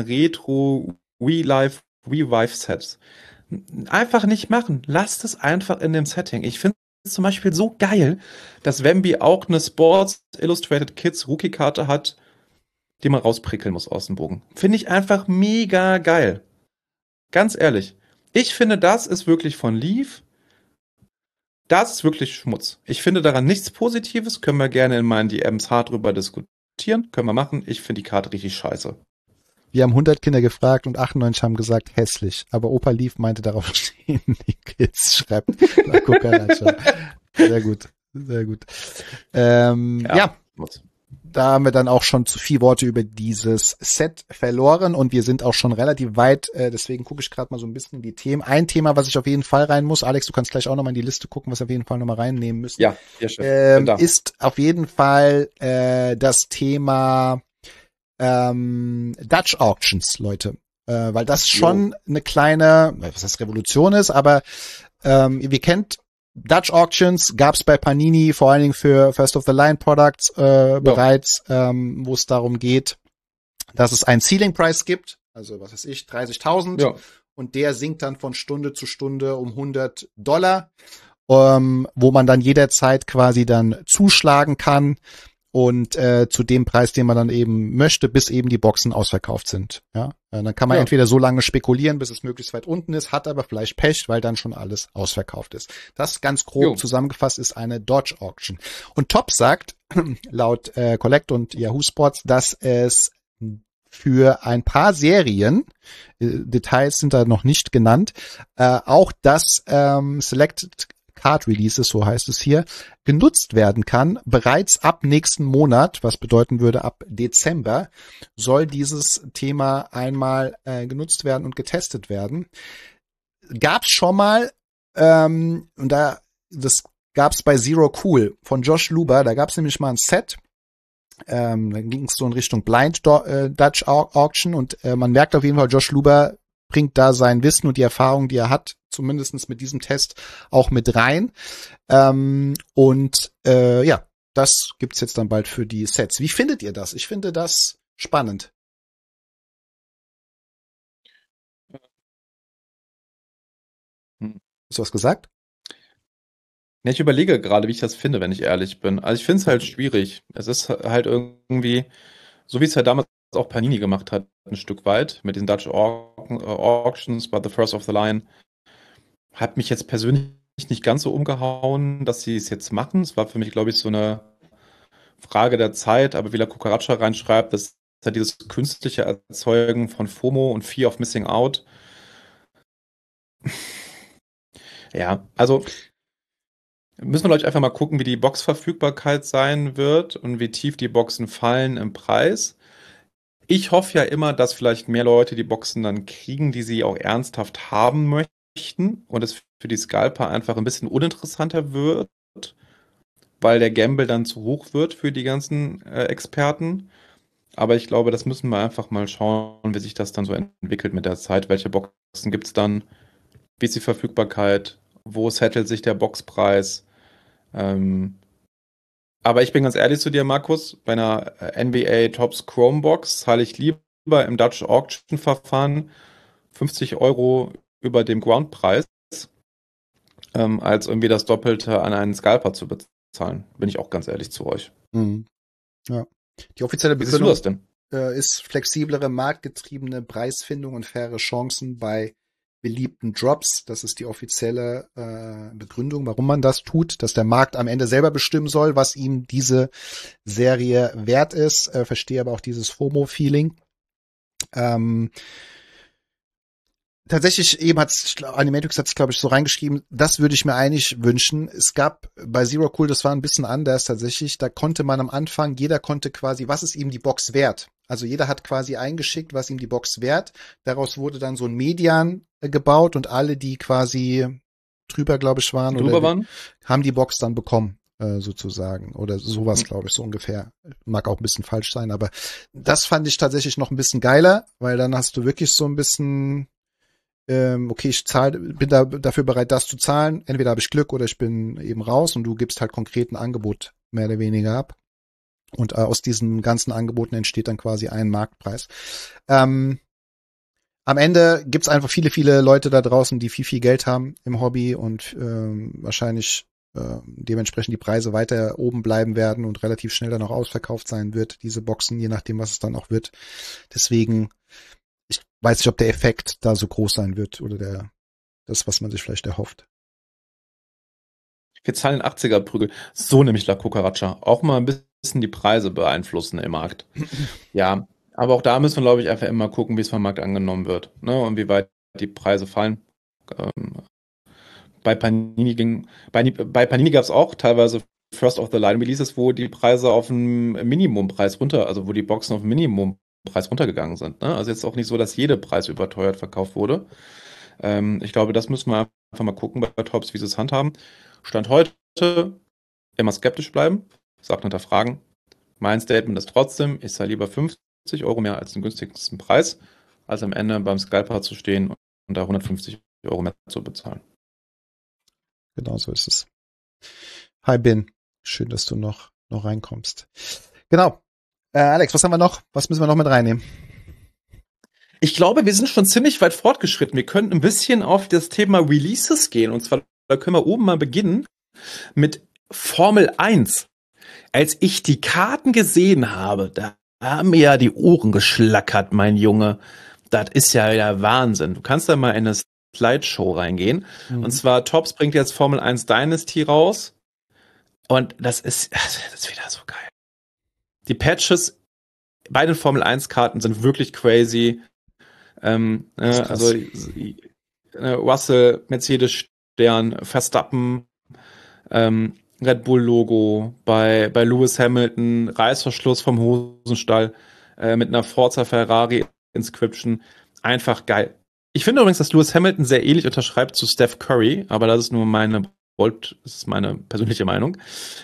Revive-Sets. Einfach nicht machen. Lasst es einfach in dem Setting. Ich finde es zum Beispiel so geil, dass Wemby auch eine Sports Illustrated Kids Rookie-Karte hat, die man rausprickeln muss aus dem Bogen. Finde ich einfach mega geil. Ganz ehrlich. Ich finde, das ist wirklich von Leaf. Das ist wirklich Schmutz. Ich finde daran nichts Positives. Können wir gerne in meinen DMs hart drüber diskutieren. Können wir machen. Ich finde die Karte richtig scheiße. Wir haben 100 Kinder gefragt und 98 haben gesagt, hässlich. Aber Opa Leaf meinte, darauf stehen die Kids, schreibt La Cucaracha. Sehr gut, sehr gut. Ja, da haben wir dann auch schon zu viel Worte über dieses Set verloren und wir sind auch schon relativ weit, deswegen gucke ich gerade mal so ein bisschen in die Themen. Ein Thema, was ich auf jeden Fall rein muss, Alex, du kannst gleich auch nochmal in die Liste gucken, was wir auf jeden Fall nochmal reinnehmen müssen. Ja, ist auf jeden Fall das Thema Dutch Auctions, Leute. Weil das schon eine kleine, was heißt Revolution ist, aber ihr kennt Dutch Auctions, gab's bei Panini vor allen Dingen für First of the Line Products bereits, wo es darum geht, dass es einen Ceiling Price gibt, also was weiß ich, 30.000 und der sinkt dann von Stunde zu Stunde um $100, wo man dann jederzeit quasi dann zuschlagen kann und zu dem Preis, den man dann eben möchte, bis eben die Boxen ausverkauft sind. Ja, dann kann man entweder so lange spekulieren, bis es möglichst weit unten ist, hat aber vielleicht Pech, weil dann schon alles ausverkauft ist. Das ganz grob zusammengefasst ist eine Dodge Auction. Und Top sagt, laut Collect und Yahoo Sports, dass es für ein paar Serien, Details sind da noch nicht genannt, auch das Selected Card Releases, so heißt es hier, genutzt werden kann. Bereits ab nächsten Monat, was bedeuten würde, ab Dezember, soll dieses Thema einmal genutzt werden und getestet werden. Gab's schon mal, das gab's bei Zero Cool von Josh Luber, da gab's nämlich mal ein Set, dann ging es so in Richtung Blind Dutch Auction und man merkt auf jeden Fall, Josh Luber bringt da sein Wissen und die Erfahrung, die er hat, zumindest mit diesem Test auch mit rein. Ja, das gibt's jetzt dann bald für die Sets. Wie findet ihr das? Ich finde das spannend. Hast du was gesagt? Ja, ich überlege gerade, wie ich das finde, wenn ich ehrlich bin. Also ich finde es halt schwierig. Es ist halt irgendwie, so wie es ja damals auch Panini gemacht hat, ein Stück weit, mit den Dutch Auctions bei The First of the Line, hat mich jetzt persönlich nicht ganz so umgehauen, dass sie es jetzt machen. Es war für mich, glaube ich, so eine Frage der Zeit, aber wie La Cucaracha reinschreibt, das halt dieses künstliche Erzeugen von FOMO und Fear of Missing Out. Ja, also müssen wir, glaube ich, einfach mal gucken, wie die Boxverfügbarkeit sein wird und wie tief die Boxen fallen im Preis. Ich hoffe ja immer, dass vielleicht mehr Leute die Boxen dann kriegen, die sie auch ernsthaft haben möchten und es für die Scalper einfach ein bisschen uninteressanter wird, weil der Gamble dann zu hoch wird für die ganzen Experten. Aber ich glaube, das müssen wir einfach mal schauen, wie sich das dann so entwickelt mit der Zeit. Welche Boxen gibt es dann? Wie ist die Verfügbarkeit? Wo settelt sich der Boxpreis? Aber ich bin ganz ehrlich zu dir, Markus, bei einer NBA Topps Chrome Box zahle ich lieber im Dutch Auction Verfahren 50 Euro über dem Groundpreis, als irgendwie das Doppelte an einen Scalper zu bezahlen. Bin ich auch ganz ehrlich zu euch. Mhm. Ja. Die offizielle Wie siehst du das denn? Ist flexiblere, marktgetriebene Preisfindung und faire Chancen bei beliebten Drops. Das ist die offizielle Begründung, warum man das tut, dass der Markt am Ende selber bestimmen soll, was ihm diese Serie wert ist. Verstehe aber auch dieses FOMO-Feeling. Tatsächlich, eben Animatrix hat es, glaube ich, so reingeschrieben, das würde ich mir eigentlich wünschen. Es gab bei Zero Cool, das war ein bisschen anders tatsächlich, da konnte man am Anfang, jeder konnte quasi, was ist ihm die Box wert? Also jeder hat quasi eingeschickt, was ihm die Box wert. Daraus wurde dann so ein Median gebaut und alle, die quasi drüber, glaube ich, waren, haben die Box dann bekommen, sozusagen. Oder sowas, glaube ich, so ungefähr. Mag auch ein bisschen falsch sein, aber das fand ich tatsächlich noch ein bisschen geiler, weil dann hast du wirklich so ein bisschen okay, ich bin dafür bereit, das zu zahlen. Entweder habe ich Glück oder ich bin eben raus und du gibst halt konkret ein Angebot mehr oder weniger ab. Und aus diesen ganzen Angeboten entsteht dann quasi ein Marktpreis. Am Ende gibt's einfach viele, viele Leute da draußen, die viel, viel Geld haben im Hobby und wahrscheinlich dementsprechend die Preise weiter oben bleiben werden und relativ schnell dann auch ausverkauft sein wird, diese Boxen, je nachdem, was es dann auch wird. Deswegen ich weiß nicht, ob der Effekt da so groß sein wird oder das, was man sich vielleicht erhofft. Wir zahlen 80er-Prügel. So nämlich La Cucaracha. Auch mal ein bisschen die Preise beeinflussen im Markt. Ja, aber auch da müssen wir, glaube ich, einfach immer gucken, wie es vom Markt angenommen wird, ne? Und wie weit die Preise fallen. Bei Panini gab es auch teilweise First of the Line Releases, wo die Preise auf einen Minimumpreis also wo die Boxen auf einen Minimumpreis runtergegangen sind. Ne? Also jetzt auch nicht so, dass jeder Preis überteuert verkauft wurde. Ich glaube, das müssen wir einfach mal gucken bei Topps, wie sie es handhaben. Stand heute, immer skeptisch bleiben, sagt hinterfragen. Mein Statement ist trotzdem, ich zahle lieber 50 Euro mehr als den günstigsten Preis, als am Ende beim Scalper zu stehen und da 150 Euro mehr zu bezahlen. Genau so ist es. Hi Ben, schön, dass du noch reinkommst. Genau. Alex, was haben wir noch? Was müssen wir noch mit reinnehmen? Ich glaube, wir sind schon ziemlich weit fortgeschritten. Wir könnten ein bisschen auf das Thema Releases gehen. Und zwar, da können wir oben mal beginnen mit Formel 1. Als ich die Karten gesehen habe, da haben mir ja die Ohren geschlackert, mein Junge. Das ist ja der Wahnsinn. Du kannst da mal in eine Slideshow reingehen. Mhm. Und zwar Topps bringt jetzt Formel 1 Dynasty raus. Und das ist wieder so geil. Die Patches bei den Formel 1 Karten sind wirklich crazy. Also Russell, Mercedes Stern, Verstappen, Red Bull Logo, bei Lewis Hamilton, Reißverschluss vom Hosenstall, mit einer Forza Ferrari Inscription. Einfach geil. Ich finde übrigens, dass Lewis Hamilton sehr ähnlich unterschreibt zu Steph Curry, aber das ist nur meine persönliche Meinung.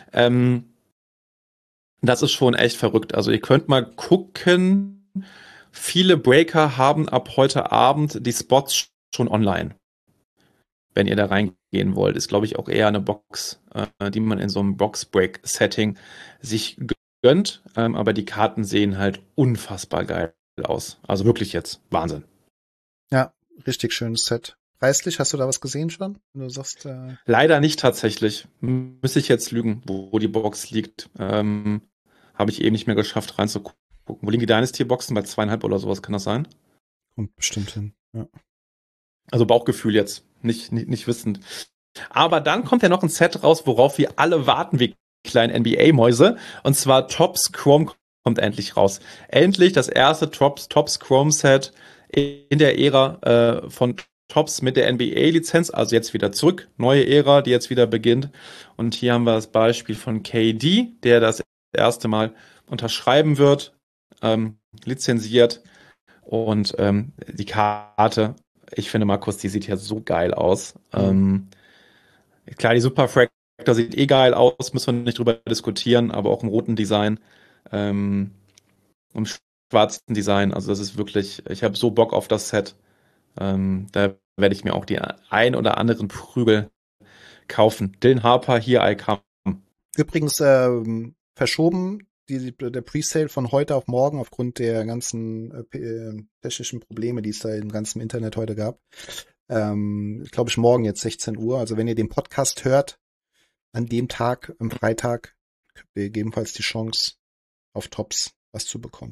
Das ist schon echt verrückt. Also ihr könnt mal gucken, viele Breaker haben ab heute Abend die Spots schon online. Wenn ihr da reingehen wollt, ist, glaube ich, auch eher eine Box, die man in so einem Box-Break-Setting sich gönnt. Aber die Karten sehen halt unfassbar geil aus. Also wirklich jetzt Wahnsinn. Ja, richtig schönes Set. Preislich, hast du da was gesehen schon? Du sagst, leider nicht tatsächlich. Müsste ich jetzt lügen, wo die Box liegt. Habe ich eben nicht mehr geschafft reinzugucken. Wo liegen die Dynasty-Boxen? Bei 2,5 oder sowas, kann das sein? Kommt bestimmt hin, ja. Also Bauchgefühl jetzt, nicht wissend. Aber dann kommt ja noch ein Set raus, worauf wir alle warten, wie kleinen NBA-Mäuse. Und zwar Topps Chrome kommt endlich raus. Endlich das erste Topps Chrome Set in der Ära von Topps mit der NBA-Lizenz, also jetzt wieder zurück, neue Ära, die jetzt wieder beginnt. Und hier haben wir das Beispiel von KD, der das erste Mal unterschreiben wird, lizenziert. Und die Karte, ich finde, Markus, die sieht ja so geil aus. Klar, die Superfractor sieht geil aus, müssen wir nicht drüber diskutieren, aber auch im roten Design, im schwarzen Design, also das ist wirklich, ich habe so Bock auf das Set. Da werde ich mir auch die ein oder anderen Prügel kaufen. Dylan Harper, hier I come. Übrigens verschoben der Presale von heute auf morgen aufgrund der ganzen technischen Probleme, die es da im ganzen Internet heute gab. Glaube ich, morgen jetzt 16 Uhr. Also wenn ihr den Podcast hört, an dem Tag, am Freitag, habt ihr gegebenenfalls die Chance, auf Topps was zu bekommen.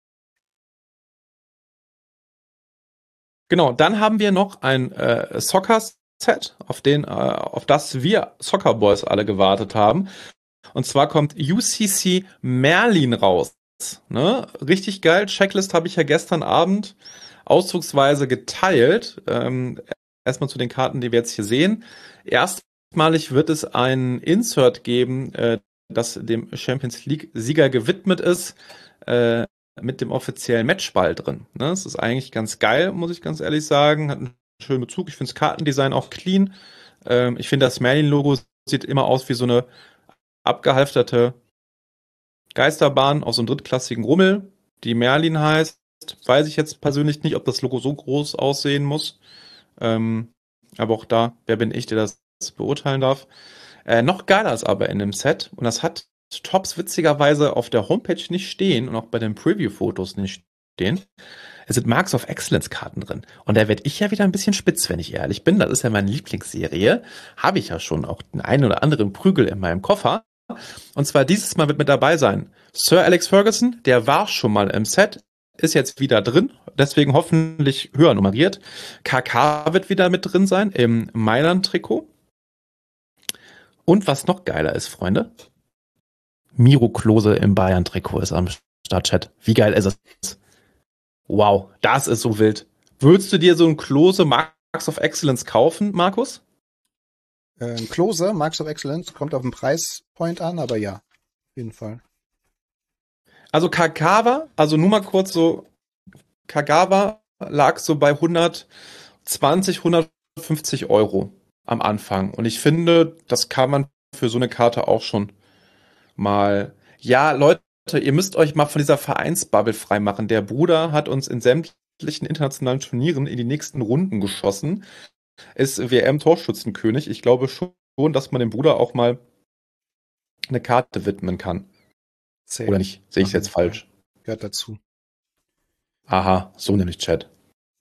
Genau, dann haben wir noch ein Soccer-Set, auf das wir Soccer Boys alle gewartet haben. Und zwar kommt UCC Merlin raus. Ne? Richtig geil. Checklist habe ich ja gestern Abend ausdrucksweise geteilt. Erstmal zu den Karten, die wir jetzt hier sehen. Erstmalig wird es ein Insert geben, das dem Champions League-Sieger gewidmet ist, mit dem offiziellen Matchball drin. Ne? Das ist eigentlich ganz geil, muss ich ganz ehrlich sagen. Hat einen schönen Bezug. Ich finde das Kartendesign auch clean. Ich finde, das Merlin-Logo sieht immer aus wie so eine abgehalfterte Geisterbahn auf so einem drittklassigen Rummel, die Merlin heißt. Weiß ich jetzt persönlich nicht, ob das Logo so groß aussehen muss. Aber auch da, wer bin ich, der das beurteilen darf. Noch geiler ist aber in dem Set, und das hat Topps witzigerweise auf der Homepage nicht stehen und auch bei den Preview-Fotos nicht stehen. Es sind Marks of Excellence-Karten drin. Und da werde ich ja wieder ein bisschen spitz, wenn ich ehrlich bin. Das ist ja meine Lieblingsserie. Habe ich ja schon auch den einen oder anderen Prügel in meinem Koffer. Und zwar dieses Mal wird mit dabei sein Sir Alex Ferguson, der war schon mal im Set, ist jetzt wieder drin, deswegen hoffentlich höher nummeriert. KK wird wieder mit drin sein im Mailand-Trikot. Und was noch geiler ist, Freunde, Miro Klose im Bayern-Trikot ist am Start-Chat. Wie geil ist es? Wow, das ist so wild. Würdest du dir so ein Klose Marks of Excellence kaufen, Markus? Klose, Marks of Excellence, kommt auf den Preispoint an, aber ja, auf jeden Fall. Also Kagawa, also nur mal kurz so, Kagawa lag so bei 120, 150 Euro am Anfang. Und ich finde, das kann man für so eine Karte auch schon mal, ja, Leute, ihr müsst euch mal von dieser Vereinsbubble freimachen. Der Bruder hat uns in sämtlichen internationalen Turnieren in die nächsten Runden geschossen. Ist WM-Torschützenkönig. Ich glaube schon, dass man dem Bruder auch mal eine Karte widmen kann. Oder nicht? Sehe ich es jetzt falsch? Gehört dazu. Aha, so nämlich Chat.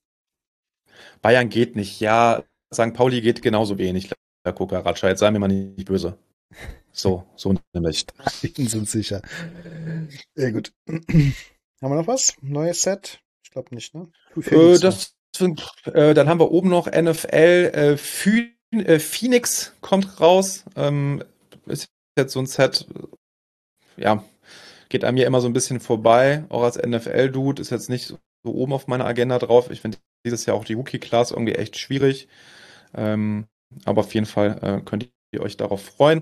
Bayern geht nicht. Ja, St. Pauli geht genauso wenig. Herr Kokaratscha, jetzt sei mir mal nicht böse. So nämlich. Die sind sicher. Ja, gut. Haben wir noch was? Neues Set? Ich glaube nicht, ne? Dann haben wir oben noch NFL. Phoenix kommt raus. Ist jetzt so ein Set, ja, geht einem ja immer so ein bisschen vorbei. Auch als NFL-Dude ist jetzt nicht so oben auf meiner Agenda drauf. Ich finde dieses Jahr auch die Rookie-Class irgendwie echt schwierig. Aber auf jeden Fall könnt ihr euch darauf freuen.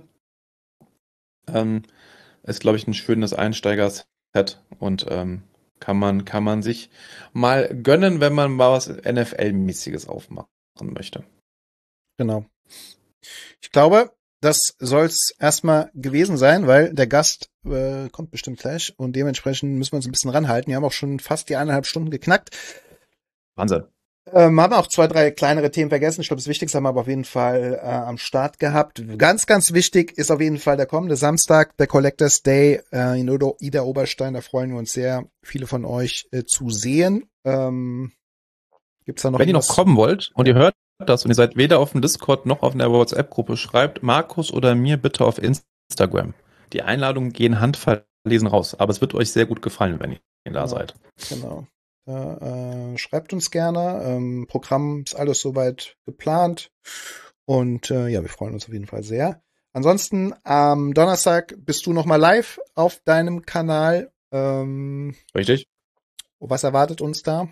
Ist, glaube ich, ein schönes Einsteiger-Set und kann man sich mal gönnen, wenn man mal was NFL-mäßiges aufmachen möchte. Genau. Ich glaube, das soll's erstmal gewesen sein, weil der Gast kommt bestimmt gleich und dementsprechend müssen wir uns ein bisschen ranhalten. Wir haben auch schon fast die 1,5 Stunden geknackt. Wahnsinn. Haben auch 2, 3 kleinere Themen vergessen. Ich glaube, das Wichtigste haben wir aber auf jeden Fall am Start gehabt. Ganz, ganz wichtig ist auf jeden Fall der kommende Samstag, der Collectors Day in Ida Oberstein. Da freuen wir uns sehr, viele von euch zu sehen. Gibt's da noch Wenn ihr noch kommen wollt und ihr hört das und ihr seid weder auf dem Discord noch auf einer WhatsApp-Gruppe, schreibt Markus oder mir bitte auf Instagram. Die Einladungen gehen handverlesen raus, aber es wird euch sehr gut gefallen, wenn ihr da seid. Genau. Schreibt uns gerne. Programm ist alles soweit geplant. Und ja, wir freuen uns auf jeden Fall sehr. Ansonsten am Donnerstag bist du nochmal live auf deinem Kanal Richtig. Was erwartet uns da?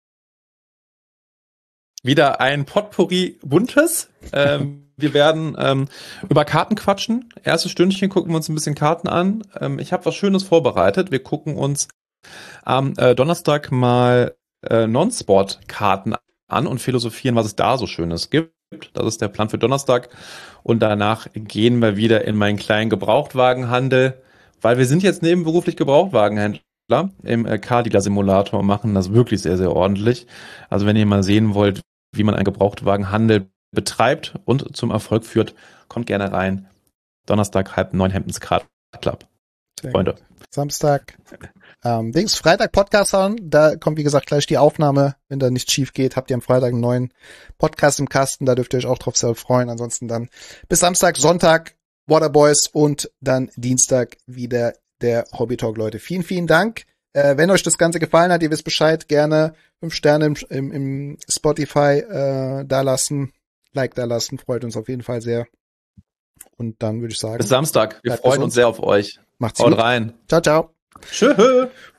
Wieder ein Potpourri Buntes. Wir werden über Karten quatschen. Erstes Stündchen gucken wir uns ein bisschen Karten an. Ich habe was Schönes vorbereitet. Wir gucken uns am Donnerstag mal Non-Sport-Karten an und philosophieren, was es da so Schönes gibt. Das ist der Plan für Donnerstag. Und danach gehen wir wieder in meinen kleinen Gebrauchtwagenhandel, weil wir sind jetzt nebenberuflich Gebrauchtwagenhändler im Car-Dealer-Simulator und machen das wirklich sehr, sehr ordentlich. Also wenn ihr mal sehen wollt, wie man einen Gebrauchtwagenhandel betreibt und zum Erfolg führt, kommt gerne rein. Donnerstag 8:30 Hamptons Car Club. Freunde. Gut. Samstag. Freitag Podcast hören. Da kommt, wie gesagt, gleich die Aufnahme. Wenn da nichts schief geht, habt ihr am Freitag einen neuen Podcast im Kasten. Da dürft ihr euch auch drauf sehr freuen. Ansonsten dann bis Samstag, Sonntag Waterboys und dann Dienstag wieder der Hobby Talk, Leute. Vielen, vielen Dank. Wenn euch das Ganze gefallen hat, ihr wisst Bescheid, gerne 5 Sterne im Spotify da lassen, Like da lassen, freut uns auf jeden Fall sehr. Und dann würde ich sagen, Bis Samstag. Wir freuen uns sehr auf euch. Macht's Haut gut. rein. Ciao, ciao. Tschö.